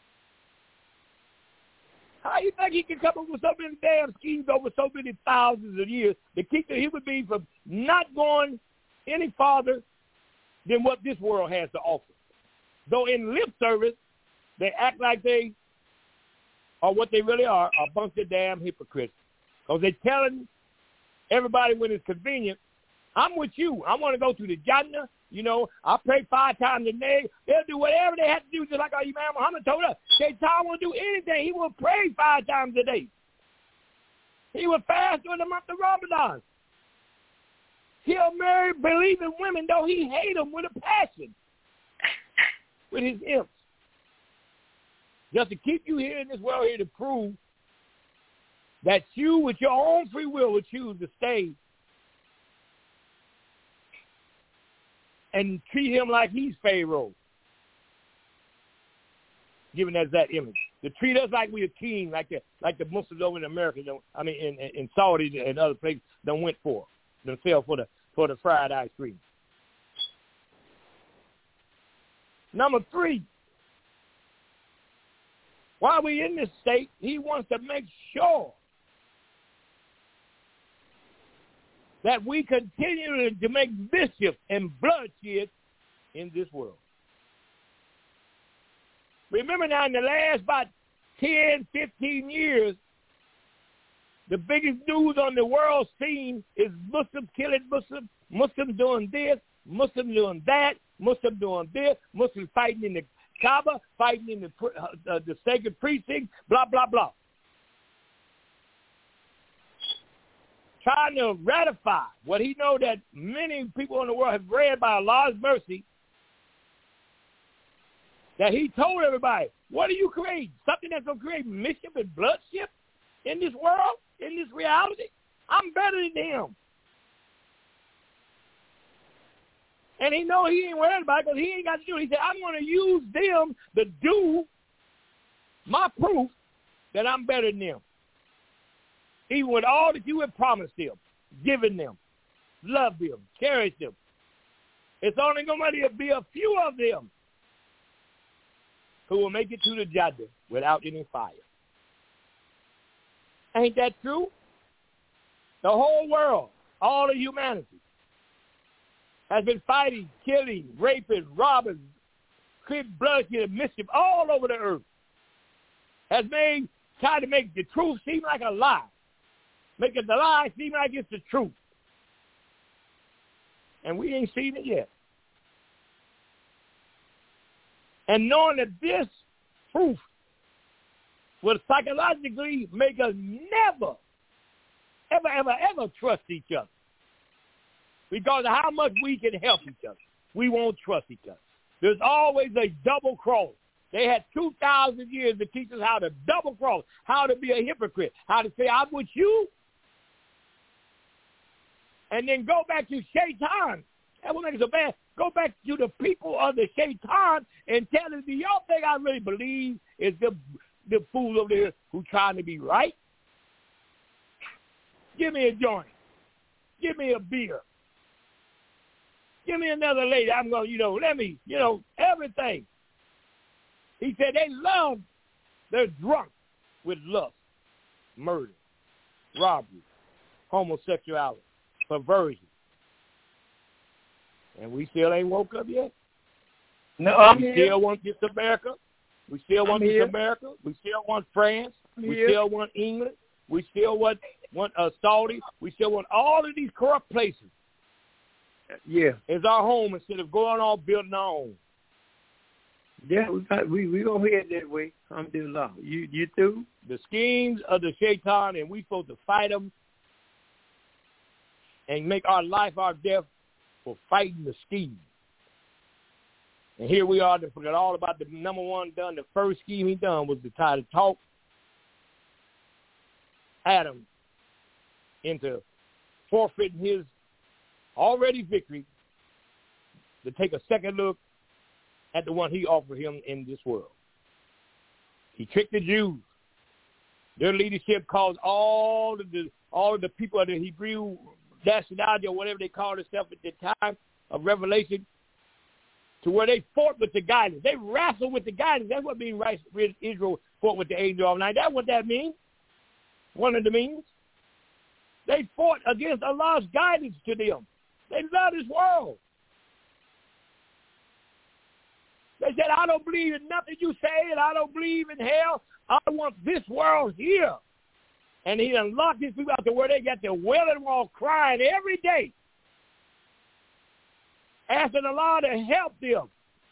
[SPEAKER 6] How you think he can come up with so many damn schemes over so many thousands of years to keep the human being from not going any farther than what this world has to offer? Though in lip service, they act like they are what they really are, a bunch of damn hypocrites. Because they're telling everybody when it's convenient, I'm with you. I want to go to the Jannah. You know, I pray 5 times a day. They'll do whatever they have to do, just like our Imam Muhammad told us. Shaitan won't do anything. He will pray 5 times a day. He will fast during the month of Ramadan. He'll marry believing women, though he hate them with a passion, with his imps. Just to keep you here in this world here to prove that you, with your own free will, would choose to stay and treat him like he's Pharaoh, giving us that image. To treat us like we're a king, like the Muslims over in America, in Saudi and other places, don't went for themselves for the fried ice cream. Number 3, while we're in this state, he wants to make sure that we continue to make mischief and bloodshed in this world. Remember now, in the last about 10, 15 years, the biggest news on the world scene is Muslims killing Muslims, Muslims doing this, Muslims doing that, Muslims doing this, Muslims fighting in the Kaaba, fighting in the sacred precinct, blah, blah, blah. Trying to ratify what he know that many people in the world have read by Allah's mercy, that he told everybody, what are you creating? Something that's going to create mischief and bloodshed in this world, in this reality? I'm better than him. And he know he ain't worried about it because he ain't got to do it. He said, I'm going to use them to do my proof that I'm better than them. Even with all that you have promised them, given them, love them, cherish them. It's only going to be a few of them who will make it to the Jannah without any fire. Ain't that true? The whole world, all of humanity, has been fighting, killing, raping, robbing, creating bloodshed and mischief all over the earth. Has tried to make the truth seem like a lie. Making the lie seem like it's the truth. And we ain't seen it yet. And knowing that this proof will psychologically make us never, ever, ever, ever trust each other. Because of how much we can help each other. We won't trust each other. There's always a double cross. They had 2,000 years to teach us how to double cross, how to be a hypocrite, how to say, I'm with you, and then go back to Shaitan. That would make it so bad. Go back to the people of the Shaitan and tell them, do y'all think I really believe it's the fools over there who trying to be right? Give me a joint. Give me a beer. Give me another lady. I'm going to, let me, everything. He said they're drunk with lust, murder, robbery, homosexuality, perversion. And we still ain't woke up yet.
[SPEAKER 3] No, I'm
[SPEAKER 6] we
[SPEAKER 3] here.
[SPEAKER 6] Still want this America. We still want this America. We still want France. We still want England. We still want Saudi. We still want all of these corrupt places.
[SPEAKER 3] Yeah.
[SPEAKER 6] As our home instead of going on building our own.
[SPEAKER 3] Yeah, we gonna head that way. Alhamdulillah. You too?
[SPEAKER 6] The schemes of the Shaitan, and we supposed to fight them and make our life our death for fighting the scheme. And here we are to forget all about the number one done. The first scheme he done was to try to talk Adam into forfeiting his already victory to take a second look at the one he offered him in this world. He tricked the Jews. Their leadership caused all of the people of the Hebrew nationality or whatever they called themselves at the time of Revelation to where they fought with the guidance. They wrestled with the guidance. That's what means Israel fought with the angel all night. That's what that means. One of the means. They fought against Allah's guidance to them. They love this world. They said, I don't believe in nothing you say, and I don't believe in hell. I want this world here. And he unlocked these people out to where they got their wailing wall crying every day, asking Allah to help them.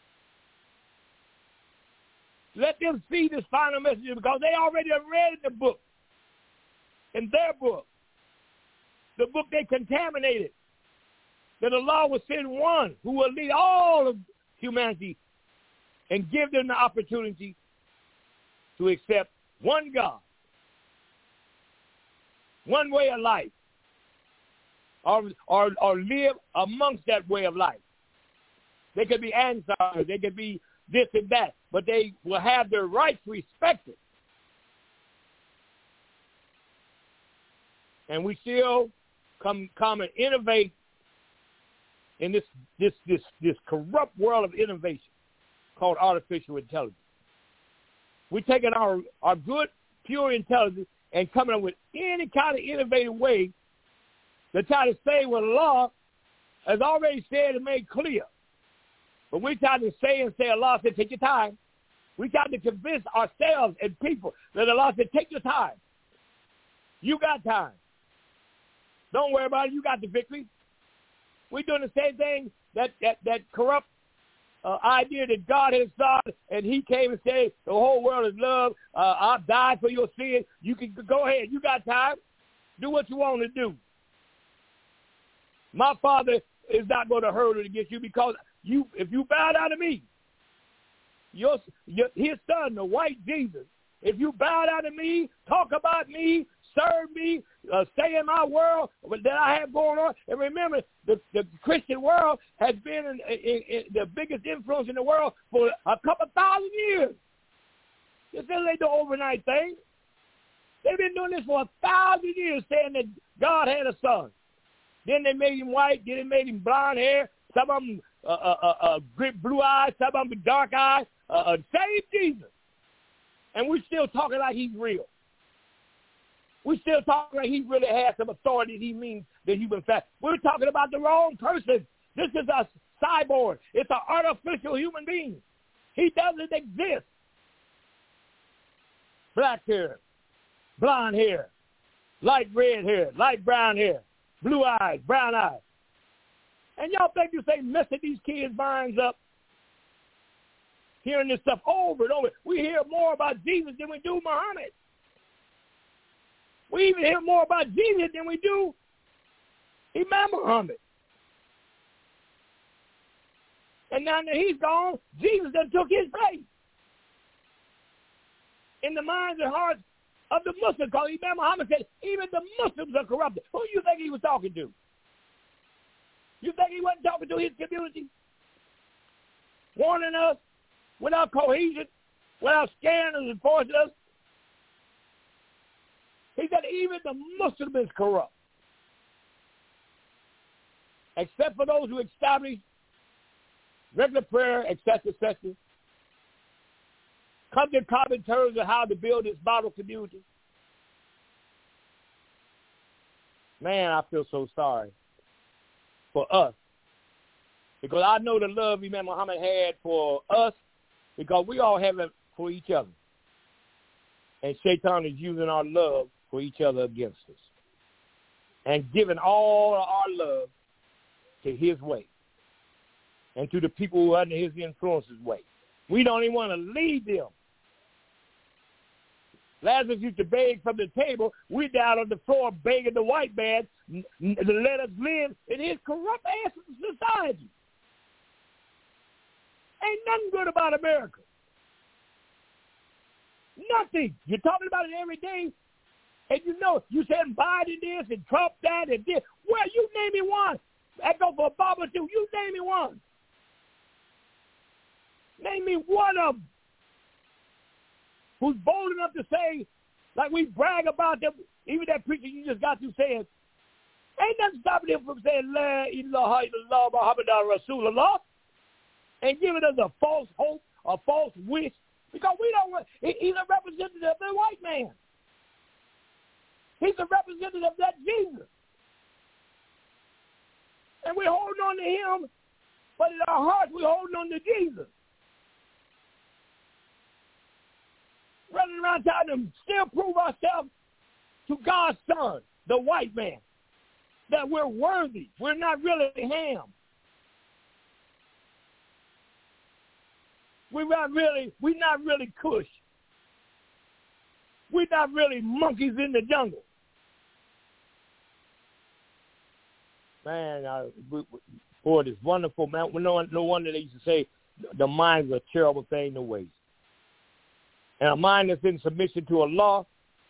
[SPEAKER 6] Let them see this final message because they already read the book, in their book, the book they contaminated, that Allah will send one who will lead all of humanity and give them the opportunity to accept one God, one way of life, or live amongst that way of life. They could be Ansars, they could be this and that, but they will have their rights respected. And we still come and innovate in this corrupt world of innovation called artificial intelligence. We're taking our good, pure intelligence and coming up with any kind of innovative way to try to say what Allah has already said and made clear. But we try to say Allah said, take your time. We try to convince ourselves and people that Allah said, take your time. You got time. Don't worry about it. You got the victory. We're doing the same thing that corrupt idea that God is God, and he came and said, the whole world is love. I've died for your sin. You can go ahead. You got time. Do what you want to do. My Father is not going to hurl it against you because if you bow down to me, his son, the white Jesus, if you bow down to me, talk about me, serve me, stay in my world that I have going on. And remember, the Christian world has been in the biggest influence in the world for a couple thousand years. This ain't no overnight thing. They've been doing this for 1,000 years, saying that God had a son. Then they made him white. Then they made him blonde hair. Some of them blue eyes. Some of them dark eyes. Same Jesus. And we're still talking like he's real. We're still talking like he really has some authority that he means the human fact. We're talking about the wrong person. This is a cyborg. It's an artificial human being. He doesn't exist. Black hair, blonde hair, light red hair, light brown hair, blue eyes, brown eyes. And y'all think you say messing these kids' minds up? Hearing this stuff over and over. We hear more about Jesus than we do Muhammad. We even hear more about Jesus than we do Imam Muhammad. And now that he's gone, Jesus done took his place in the minds and hearts of the Muslims. Because Imam Muhammad said, even the Muslims are corrupted. Who do you think he was talking to? You think he wasn't talking to his community? Warning us without cohesion, without scaring us and forcing us. He said even the Muslim is corrupt. Except for those who establish regular prayer, etc., come to common terms of how to build this model community. Man, I feel so sorry for us. Because I know the love Imam Muhammad had for us because we all have it for each other. And Shaitan is using our love for each other against us and giving all our love to his way and to the people who are under his influence's way. We don't even want to lead them. Lazarus used to beg from the table. We down on the floor begging the white man to let us live in his corrupt ass society. Ain't nothing good about America. Nothing. You're talking about it every day. And you know, you said Biden this and Trump that and this. Well, you name me one. I go for Obama too. You name me one. Name me one of them who's bold enough to say, like we brag about them, even that preacher you just got to saying, ain't nothing stopping him from saying, La ilaha illallah Muhammadan Rasulullah, and giving us a false hope, a false wish, because we don't want, he's a representative of the white man. He's a representative of that Jesus. And we're holding on to him, but in our hearts we're holding on to Jesus. Running around trying to still prove ourselves to God's son, the white man, that we're worthy. We're not really him. We're not really Cush. We're not really monkeys in the jungle. Man, boy, it's wonderful, man. No wonder they used to say the mind's a terrible thing to waste. And a mind that's in submission to Allah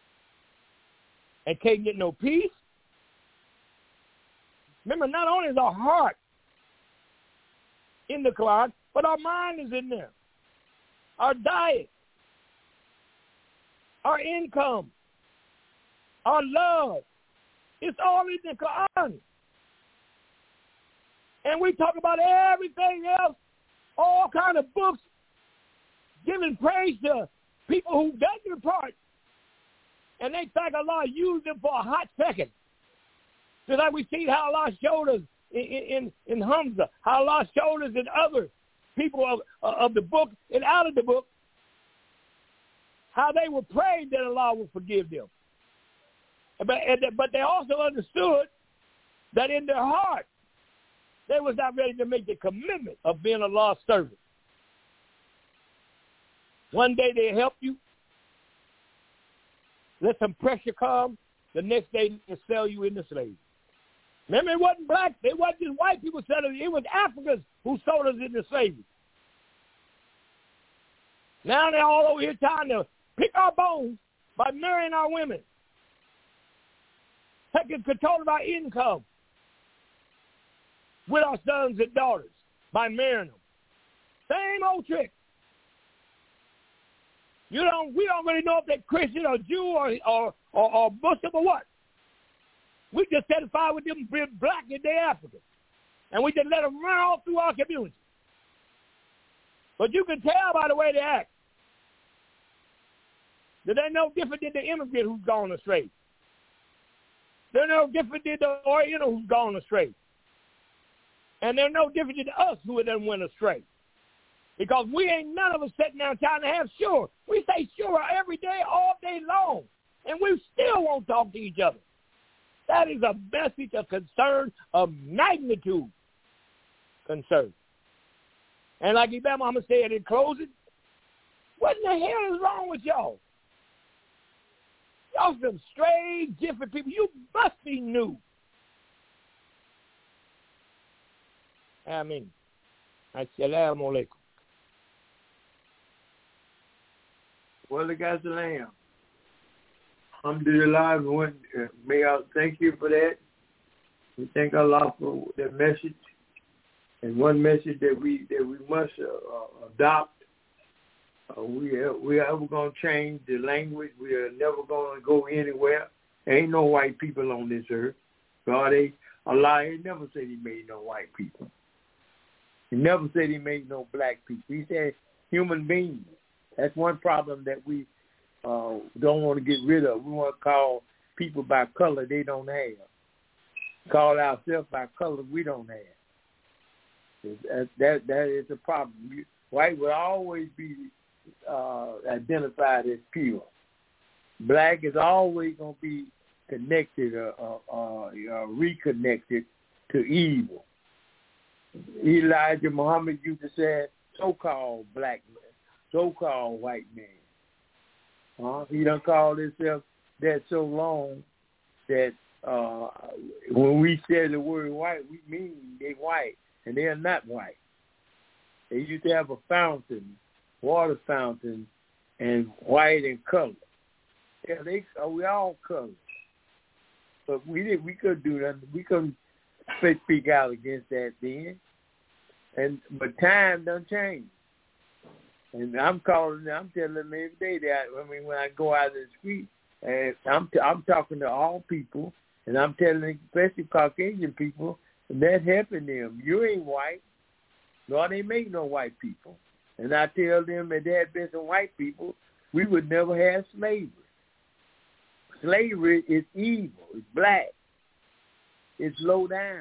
[SPEAKER 6] and can't get no peace. Remember, not only is our heart in the Quran, but our mind is in there. Our diet, our income, our love, it's all in the Quran. And we talk about everything else, all kind of books, giving praise to people who done their part, and they think Allah used them for a hot second. Just like we see how Allah showed us in Hamza, how Allah showed us in other people of the book and out of the book, how they were praying that Allah would forgive them. But they also understood that in their heart, they was not ready to make the commitment of being Allah's servant. One day they help you, let some pressure come, the next day they sell you into slavery. Remember, it wasn't black, it wasn't just white people selling it, it was Africans who sold us into slavery. Now they're all over here trying to pick our bones by marrying our women, taking control of our income with our sons and daughters by marrying them. Same old trick. We don't really know if they're Christian or Jew or Muslim or what. We just satisfied with them being black and they're African. And we just let them run all through our community. But you can tell by the way they act that they're no different than the immigrant who's gone astray. They're no different than the Oriental who's gone astray. And they're no different than us who done went astray. Because we ain't none of us sitting down trying to have sure. We say sure every day, all day long. And we still won't talk to each other. That is a message of concern, of magnitude concern. And like Imam Muhammad said in closing, what in the hell is wrong with y'all? Y'all some strange, different people. You must be new. Ameen. Assalamu alaikum.
[SPEAKER 3] Well, guys, the lamb. Alhamdulillah, may I thank you for that. We thank Allah for that message. And one message that we must adopt. We are ever going to change the language. We are never going to go anywhere. There ain't no white people on this earth. Allah ain't never said he made no white people. He never said he made no black people. He said human beings. That's one problem that we don't want to get rid of. We want to call people by color they don't have. Call ourselves by color we don't have. That is a problem. White will always be identified as pure. Black is always going to be connected or reconnected to evil. Elijah Muhammad used to say, so-called black man, so-called white man. He done called himself that so long that when we say the word white, we mean they white, and they are not white. They used to have a fountain, water fountain, and white and color. Yeah, we all color. But we couldn't do nothing. We couldn't speak out against that then. But time done changed. And I'm telling them every day that when I go out of the street, and I'm talking to all people, and I'm telling especially Caucasian people, and that's helping them. You ain't white. No, they make no white people. And I tell them that there had been some white people, we would never have slavery. Slavery is evil. It's black. It's low down.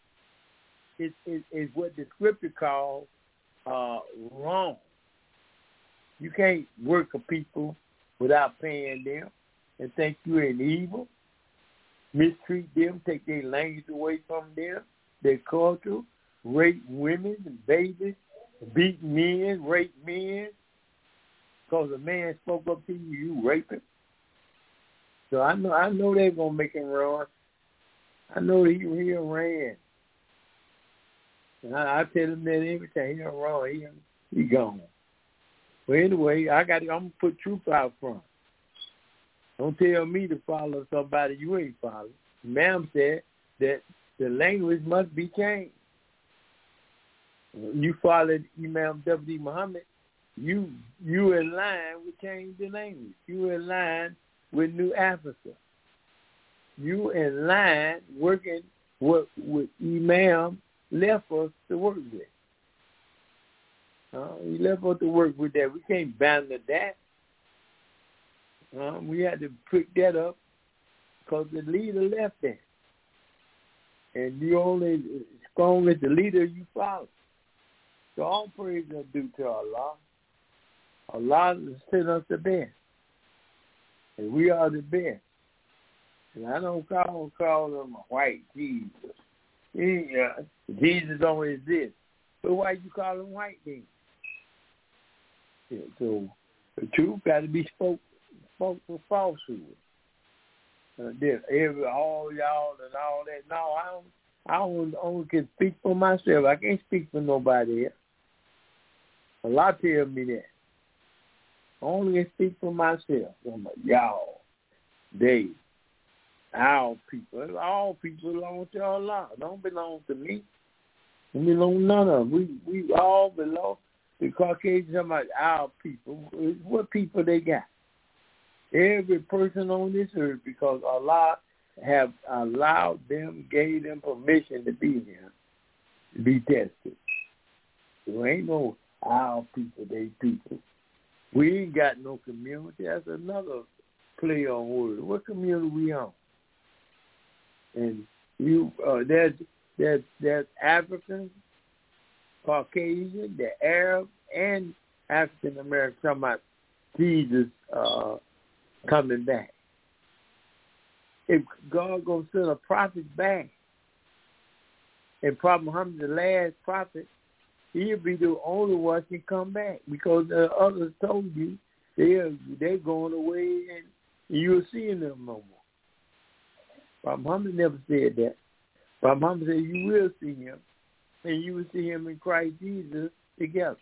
[SPEAKER 3] It's what the scripture calls wrong. You can't work a people without paying them and think you're an evil, mistreat them, take their language away from them, their culture, rape women and babies, beat men, rape men. Because a man spoke up to you, you rape him. So I know they're going to make him run. I know he ran. And I tell him that every time he run, he gone. But anyway, I'm going to put truth out front. Don't tell me to follow somebody you ain't following. Ma'am said that the language must be changed. You followed Imam W.D. Muhammad, you in line with change the language. You in line with New Africa. You in line working what Imam left us to work with. He left us to work with that. We can't abandon that. We had to pick that up because the leader left that. And you only as strong as the leader you follow. So all praise are due to Allah. Allah has sent us the best. And we are the best. And I don't call them a white Jesus. Jesus don't exist. But why you call him white then? Yeah, so the truth got to be spoke for falsehood. All y'all and all that. No, I only can speak for myself. I can't speak for nobody else. Allah tell me that. I only can speak for myself. I'm like, y'all, they, our people. All people belong to Allah. Don't belong to me. Don't belong to none of them. We all belong. The Caucasians are about our people. What people they got? Every person on this earth, because Allah have allowed them, gave them permission to be here, to be tested. There ain't no our people, they people. We ain't got no community. That's another play on words. What community we on? And there's African, Caucasian, the Arab, and African American talking about Jesus coming back. If God gonna send a prophet back, and Prophet Muhammad, the last prophet, he'll be the only one can come back because the others told you they're going away and you'll see them no more. Prophet Muhammad never said that. Prophet Muhammad said you will see him, and you will see him in Christ Jesus together.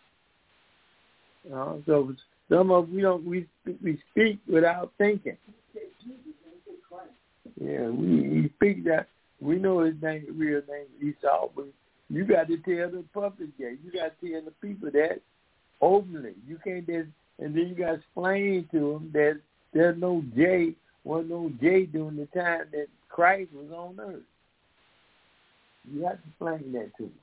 [SPEAKER 3] So some of we speak without thinking. Yeah, we speak that. We know his name, real name Esau, but you got to tell the public that. You got to tell the people that openly. You can't just, and then you got to explain to them that there's no J, wasn't no J during the time that Christ was on earth. You have to explain that to them.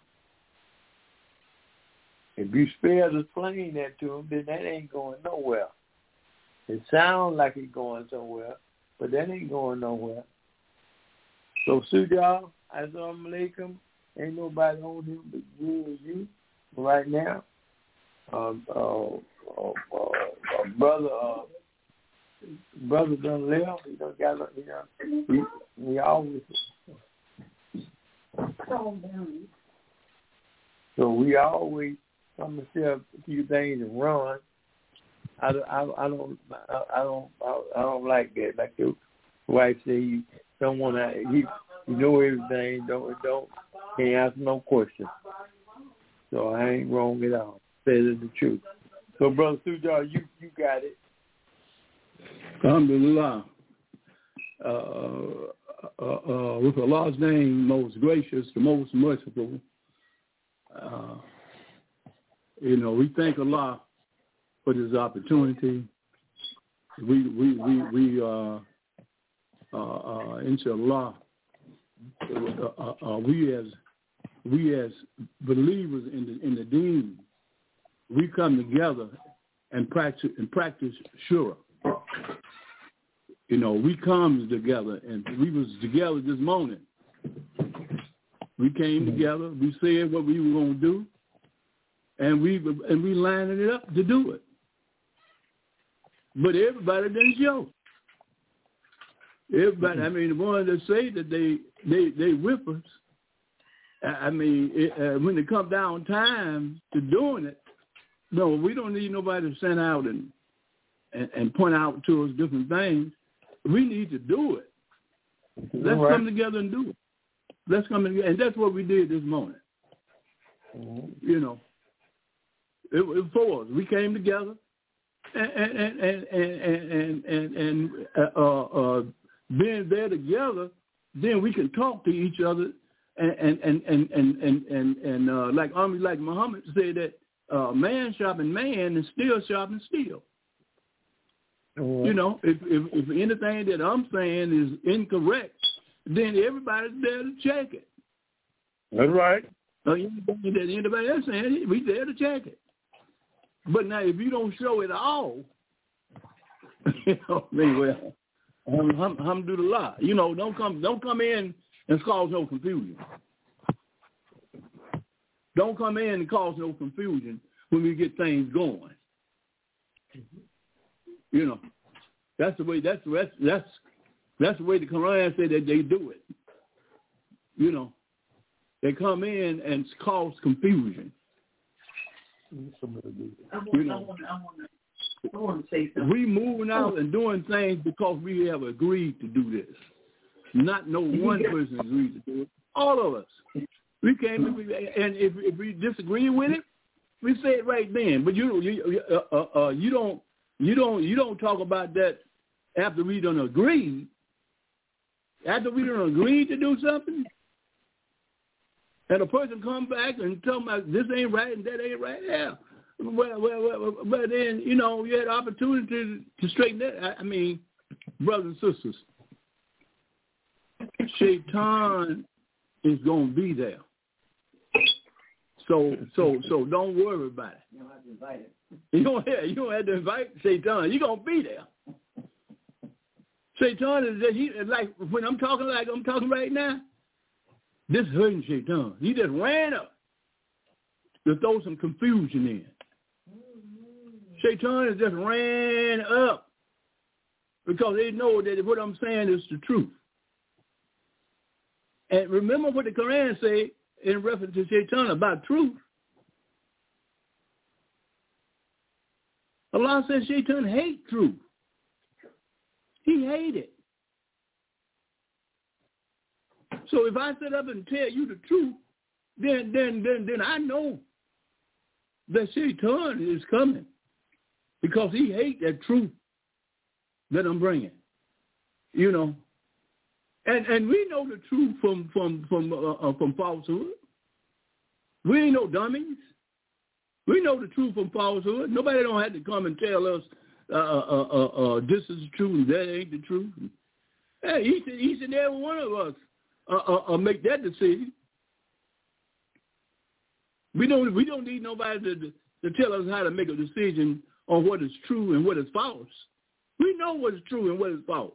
[SPEAKER 3] If you fail to explain that to them, then that ain't going nowhere. It sounds like it's going somewhere, but that ain't going nowhere. So, Sujal, Assalamu alaikum. Ain't nobody on him but me and you right now. Brother done left. He done got, he always. So we always, I'm going to say a few things and run. I don't like that. Like your wife say, you don't want to. You know everything. Can't answer no questions. So I ain't wrong at all. Say the truth. So, Brother Sujar, you got it.
[SPEAKER 1] Alhamdulillah. With Allah's name, most gracious, the most merciful. We thank Allah for this opportunity. Inshallah, we as believers in the Deen, we come together and practice shura. We come together, and we was together this morning. We came together. We said what we were going to do, and we lining it up to do it. But everybody didn't show. Everybody, the ones that say that they whippers. When it comes down time to doing it, no, we don't need nobody to send out and point out to us different things. We need to do it. Let's come together and do it. Let's come together, and that's what we did this morning. It was for us. We came together, and being there together, then we can talk to each other, and like Muhammad said that man sharpen man and steel sharpen steel. If anything that I'm saying is incorrect, then everybody's there to check it.
[SPEAKER 3] That's right.
[SPEAKER 1] Anything that anybody else saying, we there to check it. But now, if you don't show it all, alhamdulillah, don't come in and cause no confusion. Don't come in and cause no confusion when we get things going. That's the way. That's the way the Quran said that they do it. They come in and cause confusion.
[SPEAKER 4] I want to say something.
[SPEAKER 1] We moving out and doing things because we have agreed to do this. Not no one person agreed to do it. All of us. We came and if we disagree with it, we say it right then. But you don't talk about that after we done agreed. After we done agreed to do something, and a person come back and tell me this ain't right and that ain't right. Yeah. But then you had opportunity to straighten that. Brothers and sisters, Shaitan is gonna be there. So don't worry about it.
[SPEAKER 4] You don't have to invite it.
[SPEAKER 1] You don't have to invite Shaitan. You're gonna be there. Shaitan is like when I'm talking like I'm talking right now. This hurting Shaitan. He just ran up to throw some confusion in. Shaitan has just ran up because they know that what I'm saying is the truth. And remember what the Quran say in reference to Shaitan about truth. Allah says Shaitan hate truth. He hate it. So if I sit up and tell you the truth, then I know that Shaitan is coming because he hates that truth that I'm bringing. And we know the truth from falsehood. We ain't no dummies. We know the truth from falsehood. Nobody don't have to come and tell us this is the truth and that ain't the truth. Hey, each and every one of us make that decision. We don't need nobody to tell us how to make a decision on what is true and what is false. We know what is true and what is false.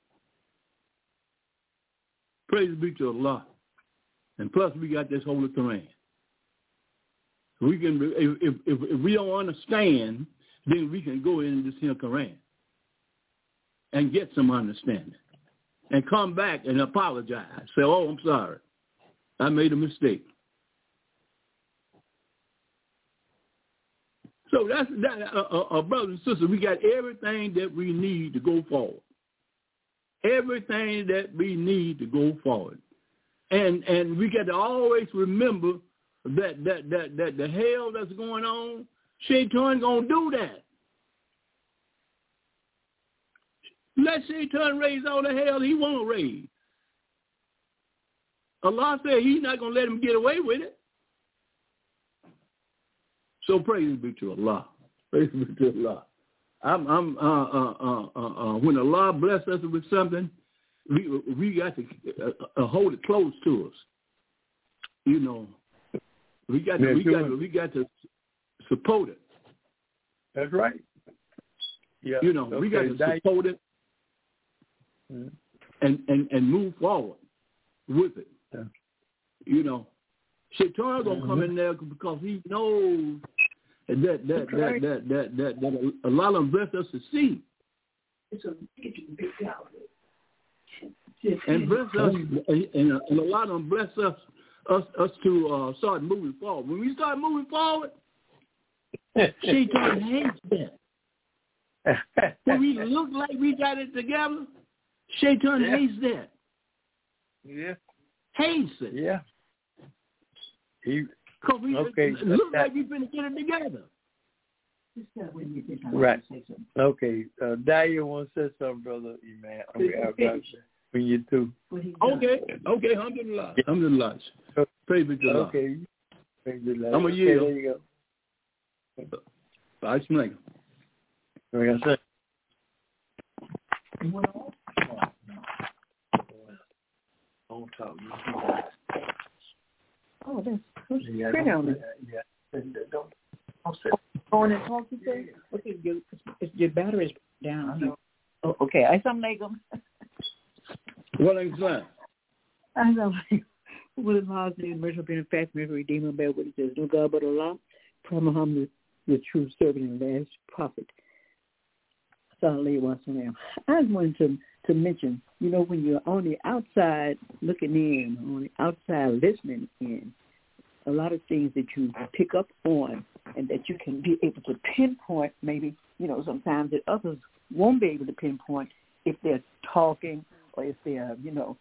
[SPEAKER 1] Praise be to Allah. And plus we got this Holy Quran. We can, if we don't understand, then we can go in this here Quran and get some understanding. And come back and apologize. Say, oh, I'm sorry. I made a mistake. So that's that, brothers and sisters. We got everything that we need to go forward. Everything that we need to go forward, and we got to always remember that the hell that's going on, Shaitan gonna do that. Let Shaitan raise all the hell he won't raise. Allah said He's not gonna let him get away with it. So praise be to Allah. Praise be to Allah. When Allah bless us with something, we got to hold it close to us. You know, we got to support it.
[SPEAKER 3] That's right. Yeah.
[SPEAKER 1] You know, we got to support it and move forward with it.
[SPEAKER 3] Yeah.
[SPEAKER 1] You know, Shaitan gonna come in there because he knows that Allah will bless us to see. And bless us, and Allah will bless us to start moving forward. When we start moving forward, Shaitan hates that. When we look like we got it together, Shaitan hates that.
[SPEAKER 3] Yeah.
[SPEAKER 1] Hates it.
[SPEAKER 3] Yeah.
[SPEAKER 1] Because we look like we've been getting together.
[SPEAKER 3] Right. Okay. Dahlia wants to say something, brother. Man, when you do.
[SPEAKER 1] Okay. Alhamdulillah. Alhamdulillah. Praise be to Allah.
[SPEAKER 3] Okay.
[SPEAKER 1] I'm going to yield.
[SPEAKER 3] There you go.
[SPEAKER 1] Assalamualaikum.
[SPEAKER 3] Like I said. Don't talk.
[SPEAKER 4] Oh, that's pretty on it.
[SPEAKER 3] Yeah. Don't
[SPEAKER 4] Go on and talk to you. Okay, your battery's down. Oh, okay. Assalamualaikum.
[SPEAKER 1] Walaikum
[SPEAKER 4] Assalamualaikum. What is Allah, the merciful being fact, merciful redeemer, bear what it says. No God but Allah. Prophet Muhammad, the true servant and last prophet. Sallallahu alaihi wasallam. I just wanted to mention, you know, when you're on the outside looking in, on the outside listening in, a lot of things that you pick up on and that you can be able to pinpoint, maybe, you know, sometimes that others won't be able to pinpoint if they're talking or if they're,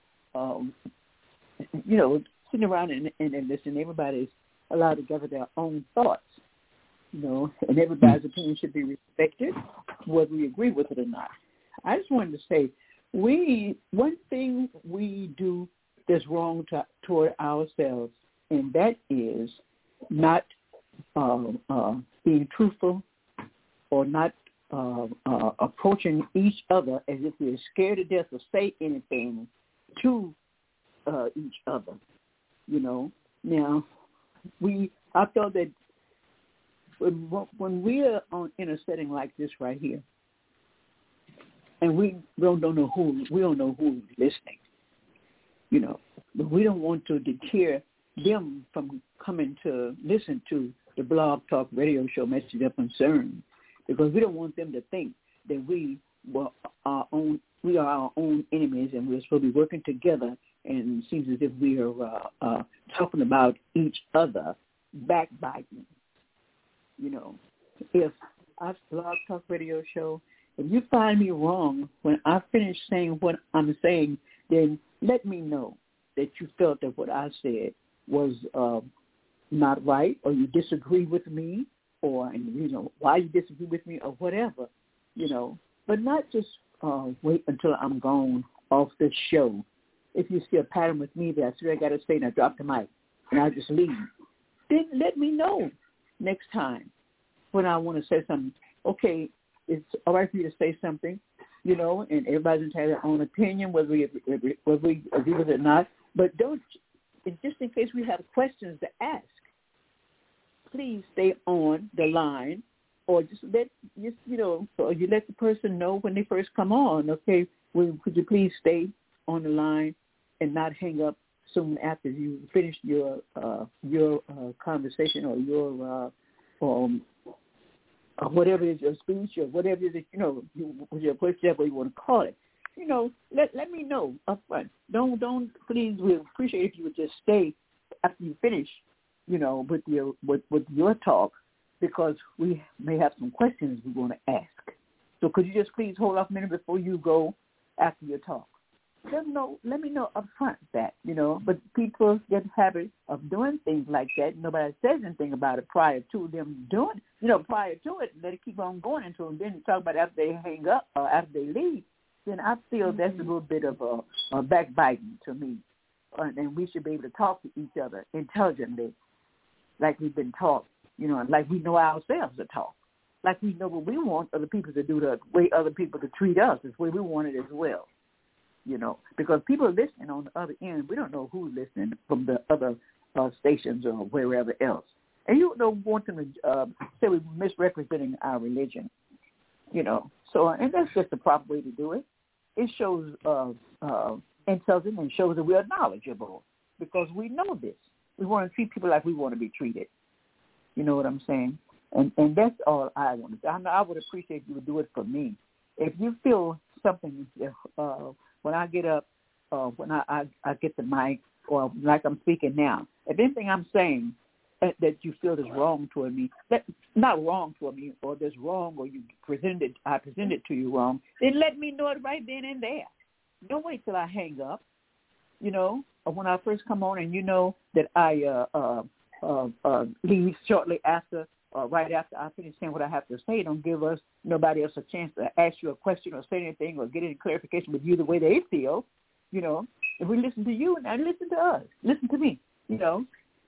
[SPEAKER 4] sitting around and listening. Everybody's allowed to gather their own thoughts, you know, and everybody's opinion should be respected, whether we agree with it or not. I just wanted to say, one thing we do that's wrong toward ourselves, and that is not being truthful or not approaching each other as if we're scared to death to say anything to each other. You know, now I felt that when we are in a setting like this right here, and we don't know who's listening, you know, but we don't want to deter them from coming to listen to the Blog Talk Radio Show Message of Concern, because we don't want them to think that we are our own enemies and we're supposed to be working together, and it seems as if we are talking about each other, backbiting. You know, if I Blog Talk Radio Show, if you find me wrong when I finish saying what I'm saying, then let me know that you felt that what I said was not right, or you disagree with me, or, you know, why you disagree with me, or whatever, you know, but not just wait until I'm gone off this show. If you see a pattern with me that I see I got to say and I drop the mic and I just leave, then let me know next time when I want to say something. Okay, it's all right for you to say something, you know, and everybody's entitled to their own opinion, whether we agree with it or not, but don't, just in case we have questions to ask, please stay on the line, or you let the person know when they first come on. Okay, could you please stay on the line and not hang up soon after you finish your conversation or your whatever it is, your speech or whatever it is, you know, whichever you want to call it. You know, let me know up front. Don't please. We appreciate if you would just stay after you finish, you know, with your talk, because we may have some questions we want to ask. So could you just please hold off a minute before you go after your talk? Let me know up front that, but people get the habit of doing things like that. Nobody says anything about it prior to them doing, prior to it. Let it keep on going until then talk about it after they hang up or after they leave. Then I feel that's a little bit of a backbiting to me. And we should be able to talk to each other intelligently like we've been taught, like we know ourselves to talk. Like we know what we want other people to do, the way other people to treat us is the way we want it as well. Because people are listening on the other end. We don't know who's listening from the other stations or wherever else. And you don't want them to say we're misrepresenting our religion, So, and that's just the proper way to do it. It shows intelligence and shows that we are knowledgeable because we know this. We want to treat people like we want to be treated. You know what I'm saying? And that's all I want to say. I would appreciate you would do it for me. If you feel something, when I get up, when I get the mic, or like I'm speaking now, if anything I'm saying that you feel is wrong toward me, that not wrong toward me, or that's wrong, or I presented to you wrong, then let me know it right then and there. Don't wait till I hang up. Or when I first come on, and that I leave shortly after. Right after I finish saying what I have to say, don't give nobody else a chance to ask you a question or say anything or get any clarification with you the way they feel. If we listen to you and listen to us, listen to me, and,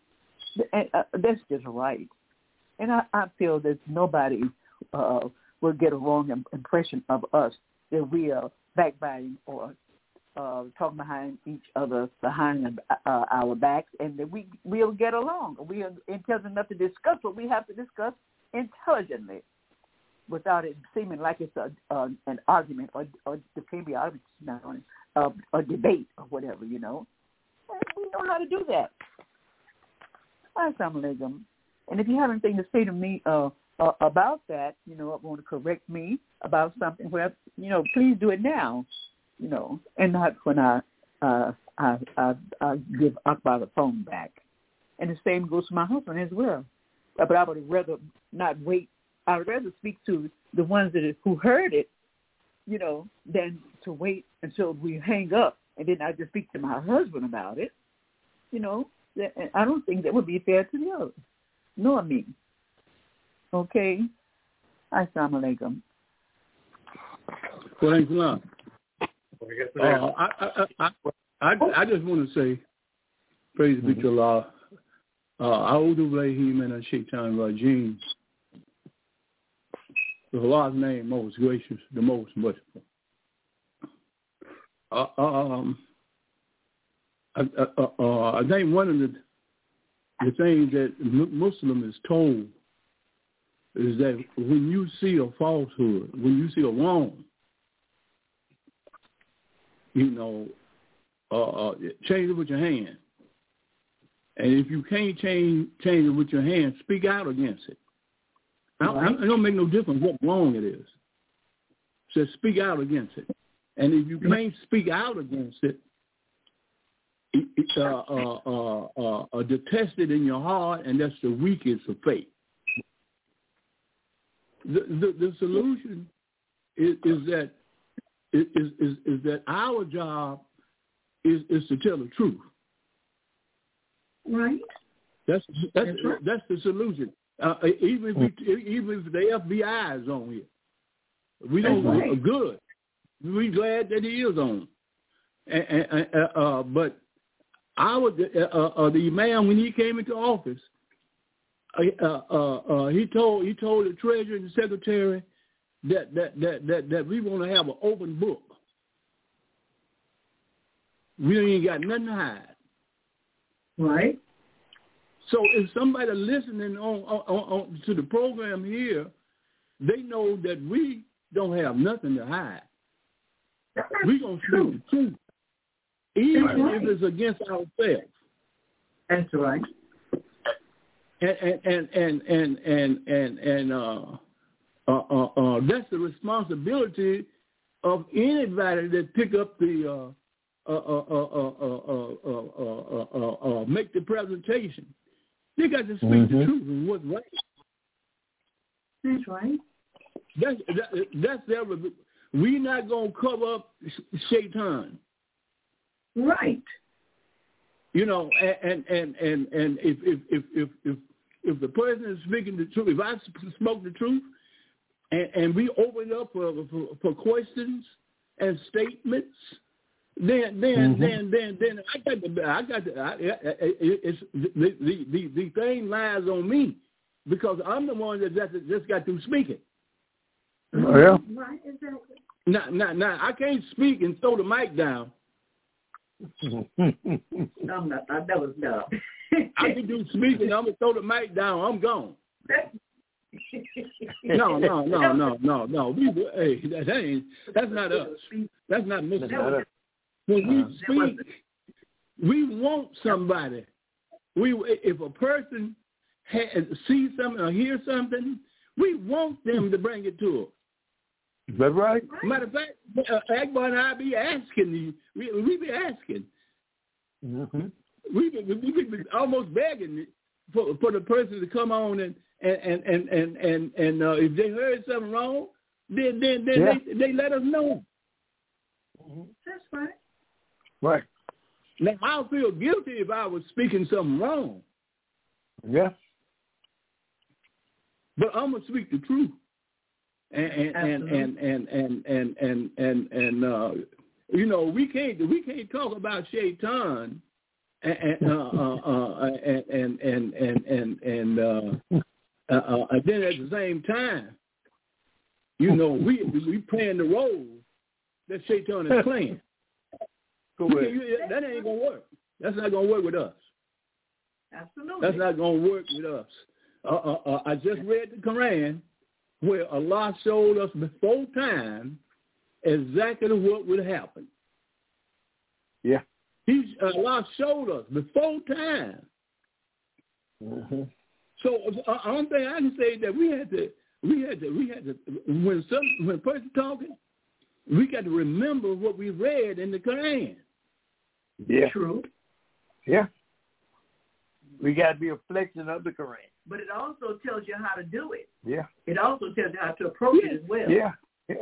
[SPEAKER 4] that's just right. And I feel that nobody will get a wrong impression of us that we are backbiting or talking behind each other, behind our backs, and that we'll get along. We are intelligent enough to discuss what we have to discuss intelligently without it seeming like it's an argument or there can be arguments or debate or whatever, And we know how to do that. Assalamu alaikum. And if you have anything to say to me about that, want to correct me about something, whatever, please do it now. And not when I give Akbar the phone back. And the same goes to my husband as well. But I would rather not wait. I would rather speak to the ones who heard it, than to wait until we hang up and then I just speak to my husband about it. I don't think that would be fair to the others, nor me. Okay? Assalamu alaikum.
[SPEAKER 1] Well, thanks a lot. I just want to say, praise be to Allah. A'udhu billahi minash shaitanir rajim. Allah's name, most gracious, the most merciful. I think one of the things that Muslim is told is that when you see a falsehood, when you see a wrong, change it with your hand. And if you can't change it with your hand, speak out against it. It don't make no difference what wrong it is. Just speak out against it. And if you can't speak out against it, detest it in your heart, and that's the weakest of faith. The solution is that our job is to tell the truth.
[SPEAKER 7] Right.
[SPEAKER 1] That's the solution. Even if the FBI is on here, we don't good. We're glad that he is on. But the man, when he came into office, he told the treasurer and the secretary that we want to have an open book. We ain't got nothing to hide.
[SPEAKER 7] Right.
[SPEAKER 1] So if somebody listening on to the program here, they know that we don't have nothing to hide. We're going to speak the truth, even if it's against ourselves.
[SPEAKER 7] That's right.
[SPEAKER 1] And that's the responsibility of anybody that pick up the make the presentation. They got to speak the truth and what's right.
[SPEAKER 7] That's right.
[SPEAKER 1] That's their. We're not gonna cover up Shaitan.
[SPEAKER 7] Right.
[SPEAKER 1] You know, and if the person is speaking the truth, if I spoke the truth, and we open up for questions and statements, then I got the thing lies on me because I'm the one that just got through speaking.
[SPEAKER 3] Oh, yeah.
[SPEAKER 7] Right, exactly.
[SPEAKER 1] Now, I can't speak and throw the mic down.
[SPEAKER 7] I'm not. That was dumb.
[SPEAKER 1] I can do speaking. I'm gonna throw the mic down. I'm gone. No. That's not us. That's not Mr. When we speak, we want somebody. If a person sees something or hears something, we want them to bring it to us.
[SPEAKER 3] Is that right?
[SPEAKER 1] Matter of fact, Akbar and I be asking you. We be asking.
[SPEAKER 3] Mm-hmm.
[SPEAKER 1] We be almost begging for the person to come on and if they heard something wrong, then they let us know.
[SPEAKER 7] Mm-hmm. That's right.
[SPEAKER 3] Right.
[SPEAKER 1] Now I'll feel guilty if I was speaking something wrong.
[SPEAKER 3] Yeah.
[SPEAKER 1] But I'm gonna speak the truth. And you know, we can't talk about Shaitan and then at the same time, you know, we playing the role that Shaitan is playing. That ain't gonna work. That's not gonna work with us.
[SPEAKER 7] Absolutely.
[SPEAKER 1] That's not gonna work with us. I just read the Quran where Allah showed us before time exactly what would happen.
[SPEAKER 3] Yeah.
[SPEAKER 1] Allah showed us before time.
[SPEAKER 3] Mm-hmm.
[SPEAKER 1] So one thing I can say that we had to when a person talking, we got to remember what we read in the Quran.
[SPEAKER 3] Yeah.
[SPEAKER 7] True.
[SPEAKER 3] Yeah. We got to be a reflection of the Quran.
[SPEAKER 7] But it also tells you how to do it.
[SPEAKER 3] Yeah.
[SPEAKER 7] It also tells you how to approach it as well.
[SPEAKER 3] Yeah.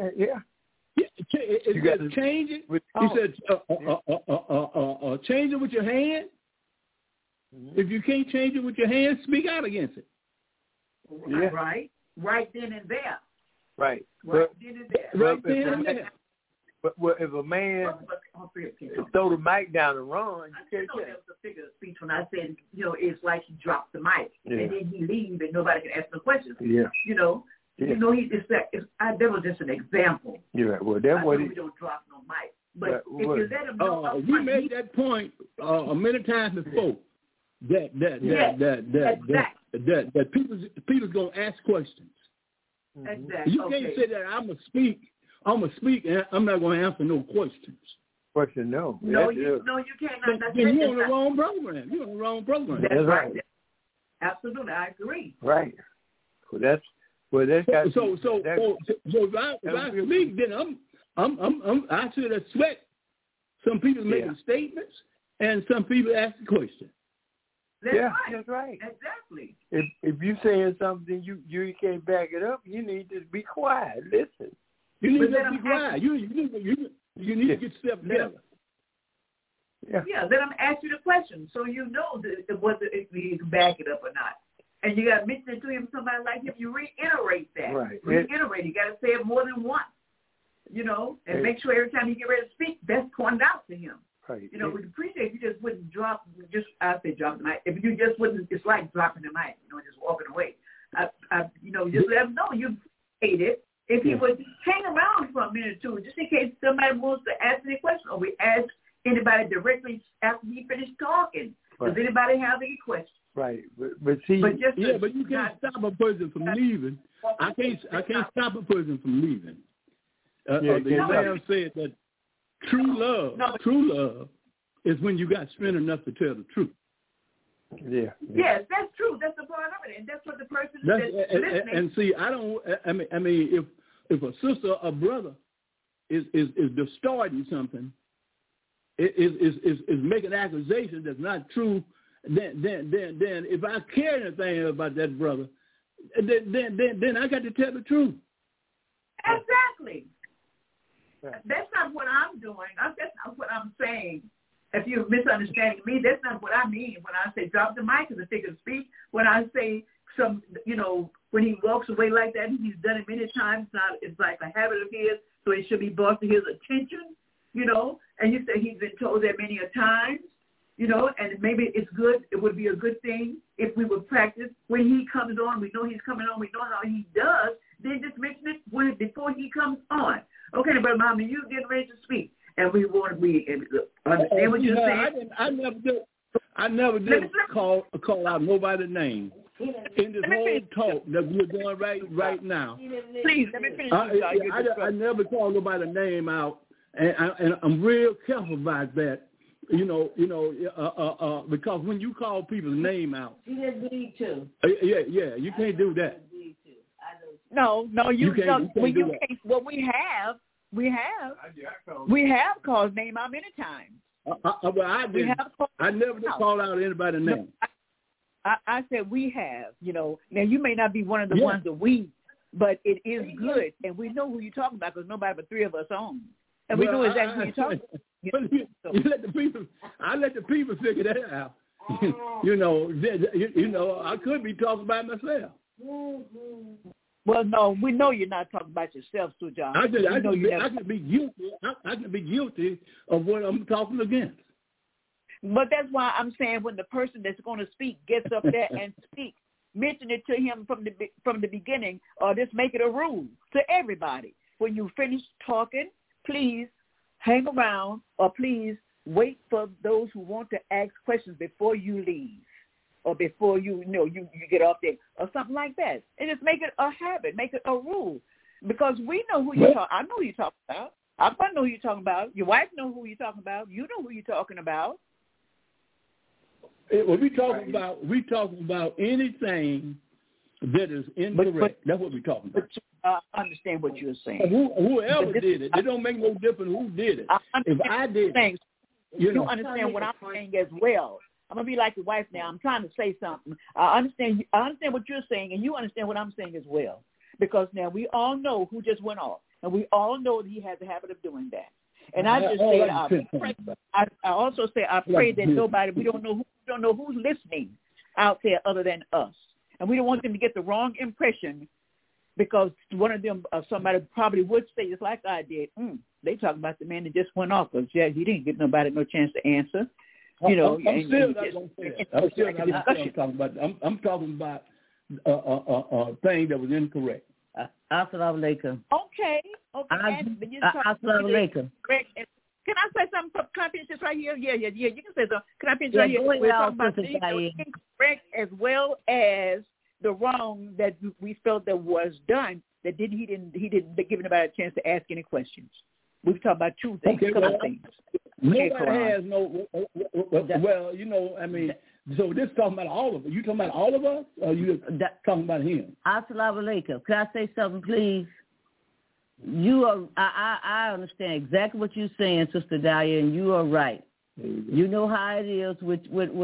[SPEAKER 1] It says change it. He said change it with your hand. Mm-hmm. If you can't change it with your hand, speak out against it.
[SPEAKER 7] Yeah. Right then and there.
[SPEAKER 3] Right.
[SPEAKER 7] Right then and there.
[SPEAKER 1] Right then and there.
[SPEAKER 3] But if a man throw the mic down and run, you can't
[SPEAKER 7] tell. That was a figure of speech when I said, you know, it's like he dropped the mic and then he leaves and nobody can ask no questions.
[SPEAKER 3] Yeah.
[SPEAKER 7] You know, that was just an example.
[SPEAKER 3] Yeah. Well, that's what
[SPEAKER 7] we don't drop no mic. But if you let him know,
[SPEAKER 1] we made that point many times before. That people's gonna ask questions.
[SPEAKER 7] Exactly.
[SPEAKER 1] You can't say that I'm gonna speak, and I'm not gonna answer no questions.
[SPEAKER 3] Question, no.
[SPEAKER 7] No, you can't.
[SPEAKER 1] Then you're on the wrong program. You're on the wrong program.
[SPEAKER 7] That's right. Absolutely, I agree.
[SPEAKER 3] Right. So if I
[SPEAKER 1] speak, then I should have sweat. Some people making statements, and some people asking questions.
[SPEAKER 3] That's right.
[SPEAKER 7] Exactly.
[SPEAKER 3] If you saying something you can't back it up, you need to be quiet. Listen.
[SPEAKER 1] You need to be quiet. You need to get stuff together.
[SPEAKER 7] Yeah, let them ask you the question so you know whether you can back it up or not. And you got to mention it to him, somebody like him. You reiterate that.
[SPEAKER 3] Right.
[SPEAKER 7] Reiterate. You got to say it more than once. You know, and make sure every time you get ready to speak, that's pointed out to him.
[SPEAKER 3] Right.
[SPEAKER 7] You know, we'd appreciate if you just wouldn't drop. I say drop the mic. If you just wouldn't, it's like dropping the mic. You know, just walking away. Just let him know you hate it. If he would hang around for a minute or two, just in case somebody wants to ask any question, or we ask anybody directly after he finished talking. Does anybody have any questions?
[SPEAKER 3] Right, but
[SPEAKER 1] you can't stop a person from leaving. I can't stop a person from leaving. The man said that true love is when you got strength enough to tell the truth.
[SPEAKER 3] Yeah.
[SPEAKER 7] Yes, that's true. That's the part of it, and that's what the person that's listening.
[SPEAKER 1] And see, I mean, if a sister or brother is distorting something, is making accusations that's not true, then if I care anything about that brother, then I got to tell the truth.
[SPEAKER 7] Exactly. That's not what I'm doing. That's not what I'm saying. If you're misunderstanding me, that's not what I mean when I say drop the mic as a figure of speech. When I say when he walks away like that, he's done it many times. It's like a habit of his, so it should be brought to his attention, And you say he's been told that many a times, and maybe it's good. It would be a good thing if we would practice when he comes on. We know he's coming on. We know how he does. Then just mention it before he comes on. Okay, Brother Mama, you getting ready to speak, and we understand what you're saying.
[SPEAKER 1] I never did call out nobody's name in this whole talk that we're doing right now.
[SPEAKER 4] Please let me finish.
[SPEAKER 1] I never called nobody's name out, and I'm real careful about that. Because when you call people's name out,
[SPEAKER 8] you didn't need to.
[SPEAKER 1] Yeah, you can't do that.
[SPEAKER 4] No, you can't. Well, we have called name out many times.
[SPEAKER 1] Well, I didn't. I never did call out anybody's name.
[SPEAKER 4] I said we have. Now you may not be one of the ones that but it is good, and we know who you're talking about because nobody but three of us on, and we know exactly who you're talking about.
[SPEAKER 1] You let the people. I let the people figure that out. I could be talking about myself.
[SPEAKER 4] Well, no, we know you're not talking about yourself, Sue John.
[SPEAKER 1] I could be guilty. I could be guilty of what I'm talking against.
[SPEAKER 4] But that's why I'm saying when the person that's going to speak gets up there and speaks, mention it to him from the beginning, or just make it a rule to everybody. When you finish talking, please hang around, or please wait for those who want to ask questions before you leave, or before you get off there, or something like that. And just make it a habit, make it a rule, because we know who you're talking. I know who you're talking about. I know who you're talking about. Your wife knows who you're talking about. You know who you're talking about.
[SPEAKER 1] When we talking about anything that is incorrect. That's what we're talking about.
[SPEAKER 4] But I understand what you're saying.
[SPEAKER 1] Whoever did it, it don't make no difference who did it. If I did it,
[SPEAKER 4] you understand what I'm saying as well. I'm gonna be like your wife now. I'm trying to say something. I understand what you're saying, and you understand what I'm saying as well. Because now we all know who just went off, and we all know that he has a habit of doing that. And I just say, I also say, I pray that nobody, we don't know who's listening out there other than us, and we don't want them to get the wrong impression, because one of them, somebody probably would say, just like I did, they talking about the man that just went off, because he didn't give nobody no chance to answer. I'm still not going to say that. I'm still not going to talk about that. I'm talking about a thing that was incorrect.
[SPEAKER 8] Assalamu alaikum.
[SPEAKER 4] Okay.
[SPEAKER 8] Assalamu alaikum.
[SPEAKER 4] Can I say something? Can I finish this right here? Yeah. You can say something. Can I finish right here? We're talking about the incorrect as well as the wrong that we felt that was done. That he didn't give anybody a chance to ask any questions. We've talked about two things. Things.
[SPEAKER 1] Nobody has no. Well, I mean. So this is talking about all of us. You talking about all of us, or you talking about him?
[SPEAKER 8] Assalamu alaikum. Can I say something, please? You are. I understand exactly what you're saying, Sister Dahlia, and you are right. You know how it is with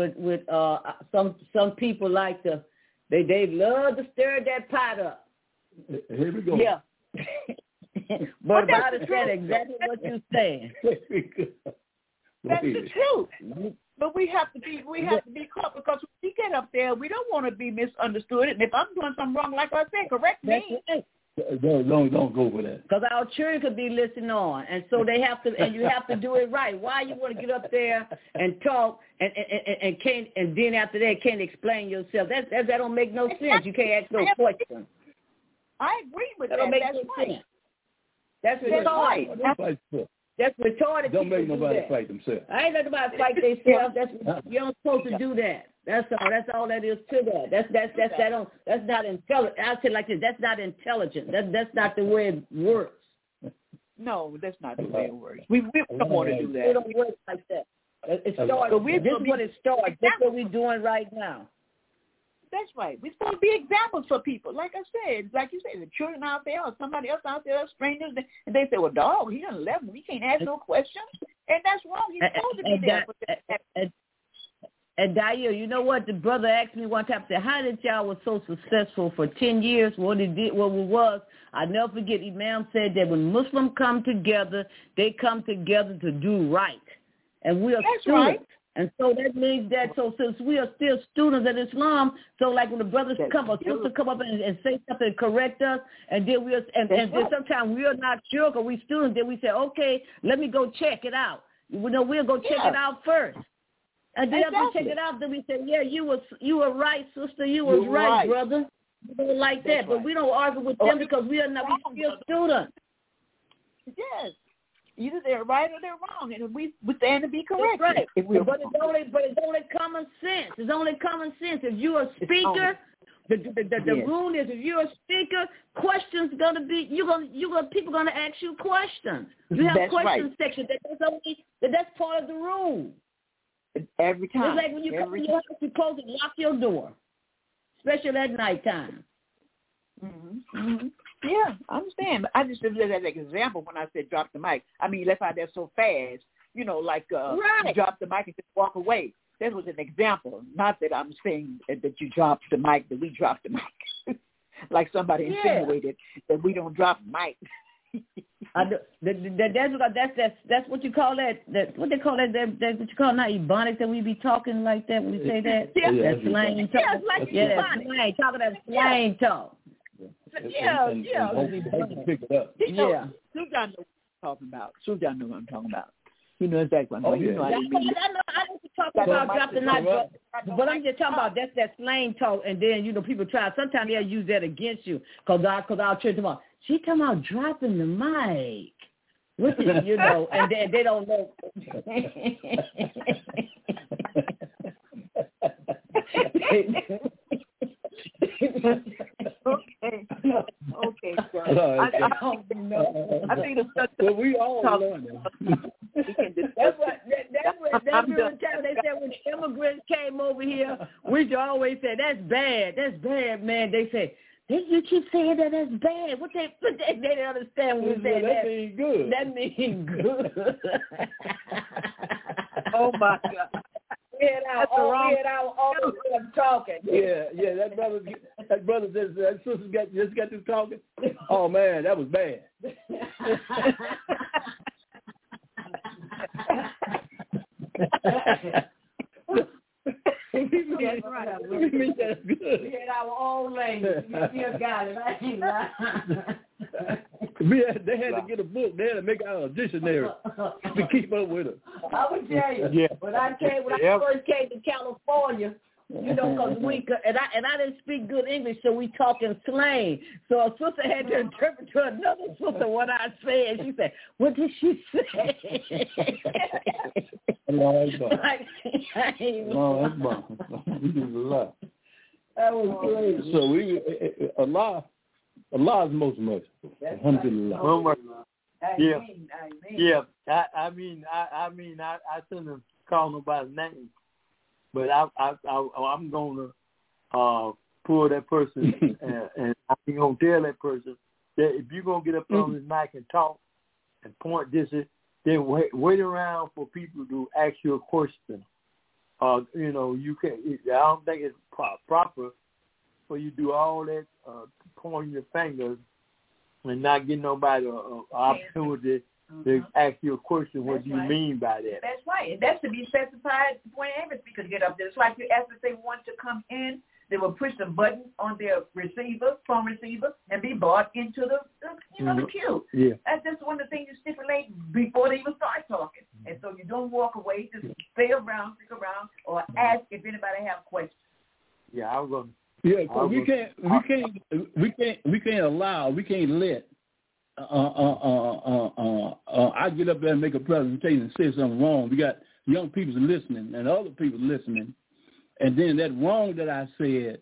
[SPEAKER 8] some people like to they love to stir that pot up.
[SPEAKER 1] Here we go.
[SPEAKER 8] Yeah. But I understand exactly what you're saying.
[SPEAKER 4] That's the truth. But we have to be caught, because when we get up there, we don't want to be misunderstood. And if I'm doing something wrong, like I said, correct me.
[SPEAKER 1] Don't go for that.
[SPEAKER 8] Because our children could be listening on, and so they have to, and you have to do it right. Why you want to get up there and talk and can't, and then after that can't explain yourself? That don't make no sense. You can't ask no questions.
[SPEAKER 4] I agree with that.
[SPEAKER 8] That's right. That's retarded. That's retarded.
[SPEAKER 1] Don't make nobody fight themselves.
[SPEAKER 8] I ain't let nobody fight themselves. You don't supposed to do that. That's all that is to that. That's not intelligent. I'll say it like this. That's not intelligent. That's not the way it works.
[SPEAKER 4] No, that's not the way it works. We don't want to do that.
[SPEAKER 8] It don't work like that. It started. This is what it started. That's what we're doing right now.
[SPEAKER 4] That's right. We're supposed to be examples for people. Like I said, like you said, the children out there or somebody else out there, strangers, and they say, well, dog, he done left me. He can't ask no questions. And that's wrong. He's supposed to be there.
[SPEAKER 8] And Daya, you know what? The brother asked me one time, said, how did y'all was so successful for 10 years? What it was, I never forget, Imam said that when Muslims come together, they come together to do right. And we are students. Right. And so that means that, so since we are still students of Islam, so like when the brothers come or sisters come up and say something and correct us, and then then sometimes we are not sure because we students, then we say, okay, let me go check it out. We'll go check it out first. And then after we check it out, then we say, yeah, you were right, sister. You was right, brother. We don't like that. But we don't argue with them because we are not, we still students.
[SPEAKER 7] Yes. Either they're right or they're wrong, and we stand to be correct.
[SPEAKER 8] That's right. But it's only common sense. It's only common sense. If you're a speaker, the rule is if you're a speaker, questions gonna be people gonna ask you questions. You have questions section. That's part of the rule.
[SPEAKER 7] Every time.
[SPEAKER 8] It's like when you come to your house, you close and lock your door, especially at nighttime.
[SPEAKER 7] Mm-hmm. Mm-hmm. Yeah, I understand. But I just did that as an example when I said drop the mic. I mean, left out there so fast, you drop the mic and just walk away. That was an example. Not that I'm saying that you dropped the mic, that we dropped the mic. Like somebody insinuated that we don't drop the mic.
[SPEAKER 8] That's what you call that. What they call that? That's what you call not ebonics that we be talking like that when we say that. That's slang talk.
[SPEAKER 7] Yeah, it's like
[SPEAKER 8] that's slang. Talking that slang talk.
[SPEAKER 7] Yeah.
[SPEAKER 1] Pick it up.
[SPEAKER 7] Sujan knows what I'm talking about. Sujan knows what I'm talking about. He knows exactly what I'm talking about.
[SPEAKER 8] I know you talking about dropping knife, but I'm just talking about that slang talk, and then people try. Sometimes they'll use that against you because I'll check them out. She talking about dropping the mic, which is and then they don't know.
[SPEAKER 7] Okay, sir. I don't know. I think
[SPEAKER 1] well, we all learn
[SPEAKER 8] That's what they said when immigrants came over here. We always say that's bad, man. They say you keep saying that's bad. They didn't understand when we said that.
[SPEAKER 1] That means good.
[SPEAKER 8] That means good.
[SPEAKER 7] Oh my God.
[SPEAKER 8] We had our own way of talking.
[SPEAKER 1] Yeah. That brother that sister just got through talking. Oh man, that was bad.
[SPEAKER 8] That's right.
[SPEAKER 1] That's good.
[SPEAKER 8] We had our own language. We still got it. I ain't lying.
[SPEAKER 1] They had to get a book. They had to make out a dictionary to keep up with it.
[SPEAKER 8] I would tell you. When I first came to California, because I didn't speak good English, so we talk in slang. So a sister had to interpret to another sister what I said. She said, "What did she say?"
[SPEAKER 1] No, that's bomb. We do a lot.
[SPEAKER 8] That was great.
[SPEAKER 1] So Allah is most merciful. Alhamdulillah.
[SPEAKER 3] Yeah. I mean, I shouldn't have called nobody's name, but I'm gonna pull that person and I'm gonna tell that person that if you're gonna get up on this mic and talk and point this, then wait around for people to ask you a question. You can't. I don't think it's proper for you to do all that pointing your fingers and not get nobody an opportunity to ask you a question. What do you mean by that?
[SPEAKER 7] That's right. And that's to be specified when every speaker get up there. It's like you ask if they want to come in, they will push the button on their phone receiver, and be brought into the queue.
[SPEAKER 1] Yeah.
[SPEAKER 7] That's just one of the things you stipulate before they even start talking. And so you don't walk away, just stay around, stick around, or ask if anybody have questions.
[SPEAKER 3] Yeah, I'm going to.
[SPEAKER 1] Yeah, we can't let I get up there and make a presentation and say something wrong. We got young people listening and other people listening, and then that wrong that I said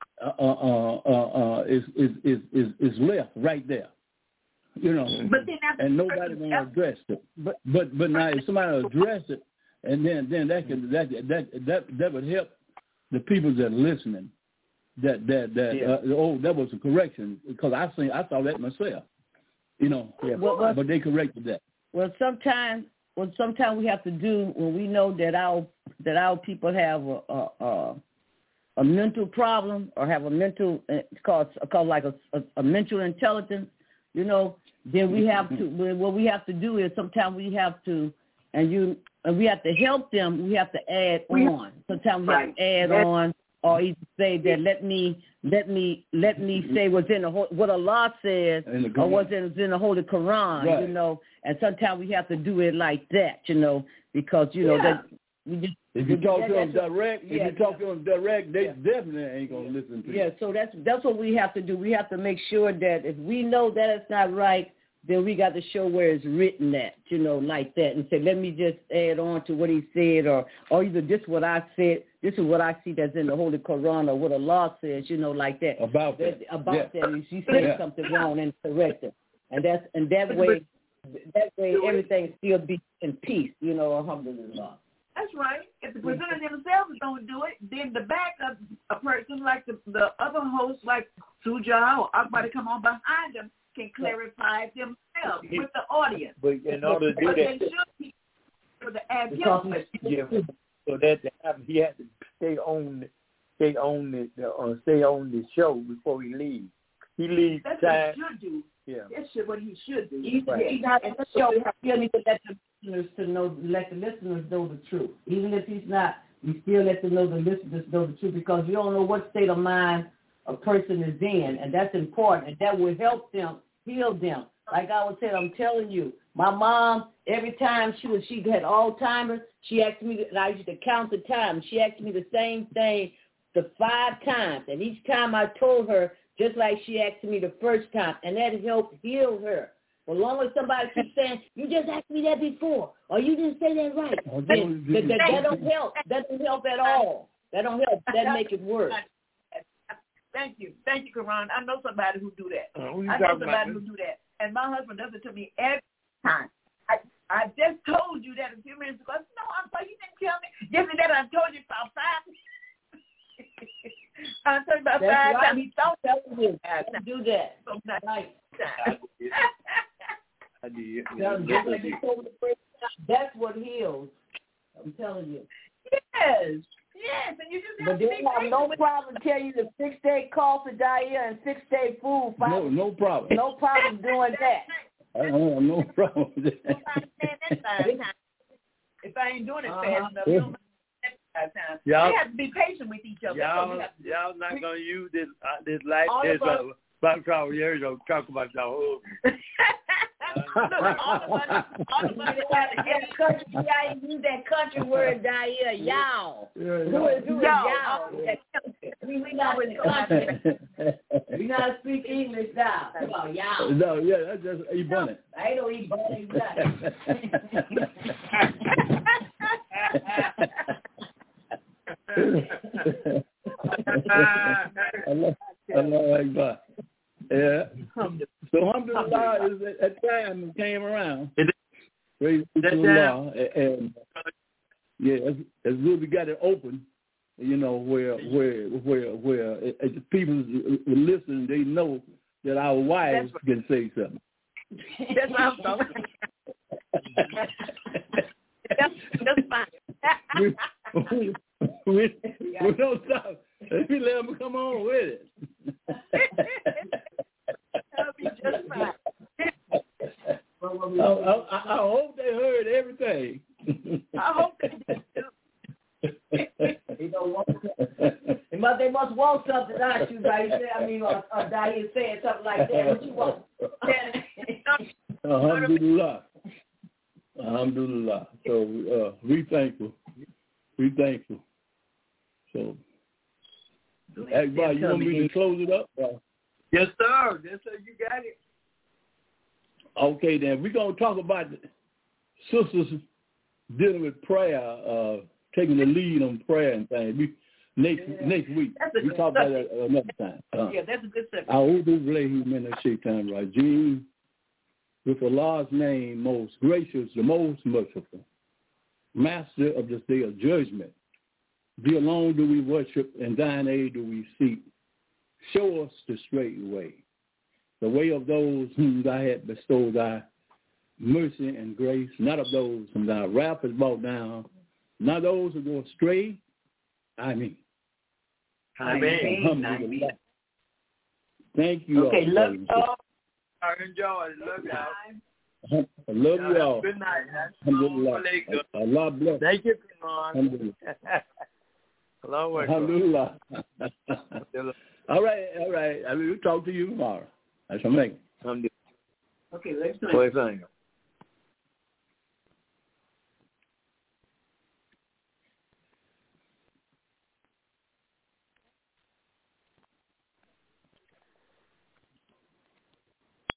[SPEAKER 1] is left right there,
[SPEAKER 7] But then
[SPEAKER 1] and nobody gonna address it. But now if somebody address it, and then that would help the people that are listening. That was a correction because I saw that myself, but they corrected that.
[SPEAKER 8] Well, sometimes we have to do when we know that that our people have a mental problem or have a mental, it's called like a mental intelligence, you know, then we have to, what we have to do is sometimes we have to, and we have to help them, we have to add on. Sometimes we have to add on, or even say that let me say what's in what Allah says, or what's in the Holy Quran, you know. And sometimes we have to do it like that, you know, because that we just.
[SPEAKER 1] If you talk to them direct, they definitely ain't gonna listen to you.
[SPEAKER 8] Yeah, so that's what we have to do. We have to make sure that if we know that it's not right, then we got to show where it's written at, you know, like that, and say, let me just add on to what he said, or either this is what I said, this is what I see that's in the Holy Quran, or what Allah says, you know, like that.
[SPEAKER 1] About that.
[SPEAKER 8] If you say something wrong, and correct it, and that way everything still be in peace, you know, alhamdulillah.
[SPEAKER 7] That's right. If the presenter themselves don't do it, then the backup a person like the other hosts, like Suja or everybody come on behind them, can clarify themselves with the audience.
[SPEAKER 3] But in order to do that,
[SPEAKER 7] they should be able to add him.
[SPEAKER 3] So that he had to stay on the show before he leaves. He leaves.
[SPEAKER 7] That's
[SPEAKER 3] time.
[SPEAKER 7] what he should do.
[SPEAKER 3] Yeah.
[SPEAKER 7] That's what he should do.
[SPEAKER 8] He's not in the show. He need to let the listeners know the truth. Even if he's not, you still let the listeners know the truth, because you don't know what state of mind a person is in, and that's important, and that will help them, heal them. Like I was saying, I'm telling you, my mom, every time she had Alzheimer's, she asked me, and I used to count the time. She asked me the same thing the 5 times, and each time I told her just like she asked me the first time, and that helped heal her. As long as somebody keeps saying, you just asked me that before, or you didn't say that right, that don't help. That don't help at all. That don't help. That make it worse.
[SPEAKER 7] Thank you, Quran. I know somebody who do that. And my husband does it to me every time. I just told you that a few minutes ago. No, I'm sorry, you didn't tell me. Yesterday I told you about 5. I told you about 5 times. He thought that was it.
[SPEAKER 8] Do that.
[SPEAKER 7] So not
[SPEAKER 8] right.
[SPEAKER 3] I did.
[SPEAKER 8] That's what heals. I'm telling you.
[SPEAKER 7] Yes, and you just
[SPEAKER 8] but they have no problem telling you the 6-day call for diarrhea and 6-day food.
[SPEAKER 1] No problem.
[SPEAKER 8] No problem doing that.
[SPEAKER 1] I don't have no problem with that.
[SPEAKER 7] If I ain't doing it fast enough, you don't time. We have to be patient with each other.
[SPEAKER 3] Y'all not gonna use this life. This about 12 years ago. Talk about y'all.
[SPEAKER 8] Use that country word diarrhea, y'all. Who is y'all? We not in country. We not speak English now. Come on, y'all.
[SPEAKER 1] No, yeah, that's just Ebonic.
[SPEAKER 8] I ain't no Ebonic.
[SPEAKER 1] Allah Akbar. Yeah. So alhamdulillah is that time came around. Praise Allah. And yeah, as good we got it open, you know, where the people listen, they know that our wives can say something.
[SPEAKER 7] That's what I'm talking. That's fine.
[SPEAKER 1] We don't stop. We let them come on with it.
[SPEAKER 7] That'll be just fine.
[SPEAKER 1] I hope they heard everything.
[SPEAKER 7] I hope they did.
[SPEAKER 8] They must want something, aren't you, Diane? Diane saying something like that. What you want?
[SPEAKER 1] Alhamdulillah. Alhamdulillah. So we thankful. So, Akbar, you want me to close it up?
[SPEAKER 3] Yes, sir. Yes, sir. You got it.
[SPEAKER 1] Okay, then. We're going to talk about sisters dealing with prayer, taking the lead on prayer and things. Next week. We talk about that another time.
[SPEAKER 7] Yeah, that's a good subject.
[SPEAKER 1] A'udhu billahi minash shaitanir rajim. With Allah's name, most gracious, the most merciful, master of this day of judgment. Thee alone do we worship, and thine aid do we seek. Show us the straight way, the way of those whom thou hast bestowed thy mercy and grace, not of those whom thy wrath has brought down, not those who go astray. I mean.
[SPEAKER 7] Amen.
[SPEAKER 1] Thank you.
[SPEAKER 7] Okay,
[SPEAKER 1] all.
[SPEAKER 7] love you all.
[SPEAKER 3] I enjoy it. Love y'all.
[SPEAKER 1] I love you all.
[SPEAKER 3] Good night.
[SPEAKER 1] Alhamdulillah. Allah bless.
[SPEAKER 3] Thank you, Karan.
[SPEAKER 1] Alhamdulillah. All right. I will talk to you tomorrow. That's amazing.
[SPEAKER 7] Okay, let's do it.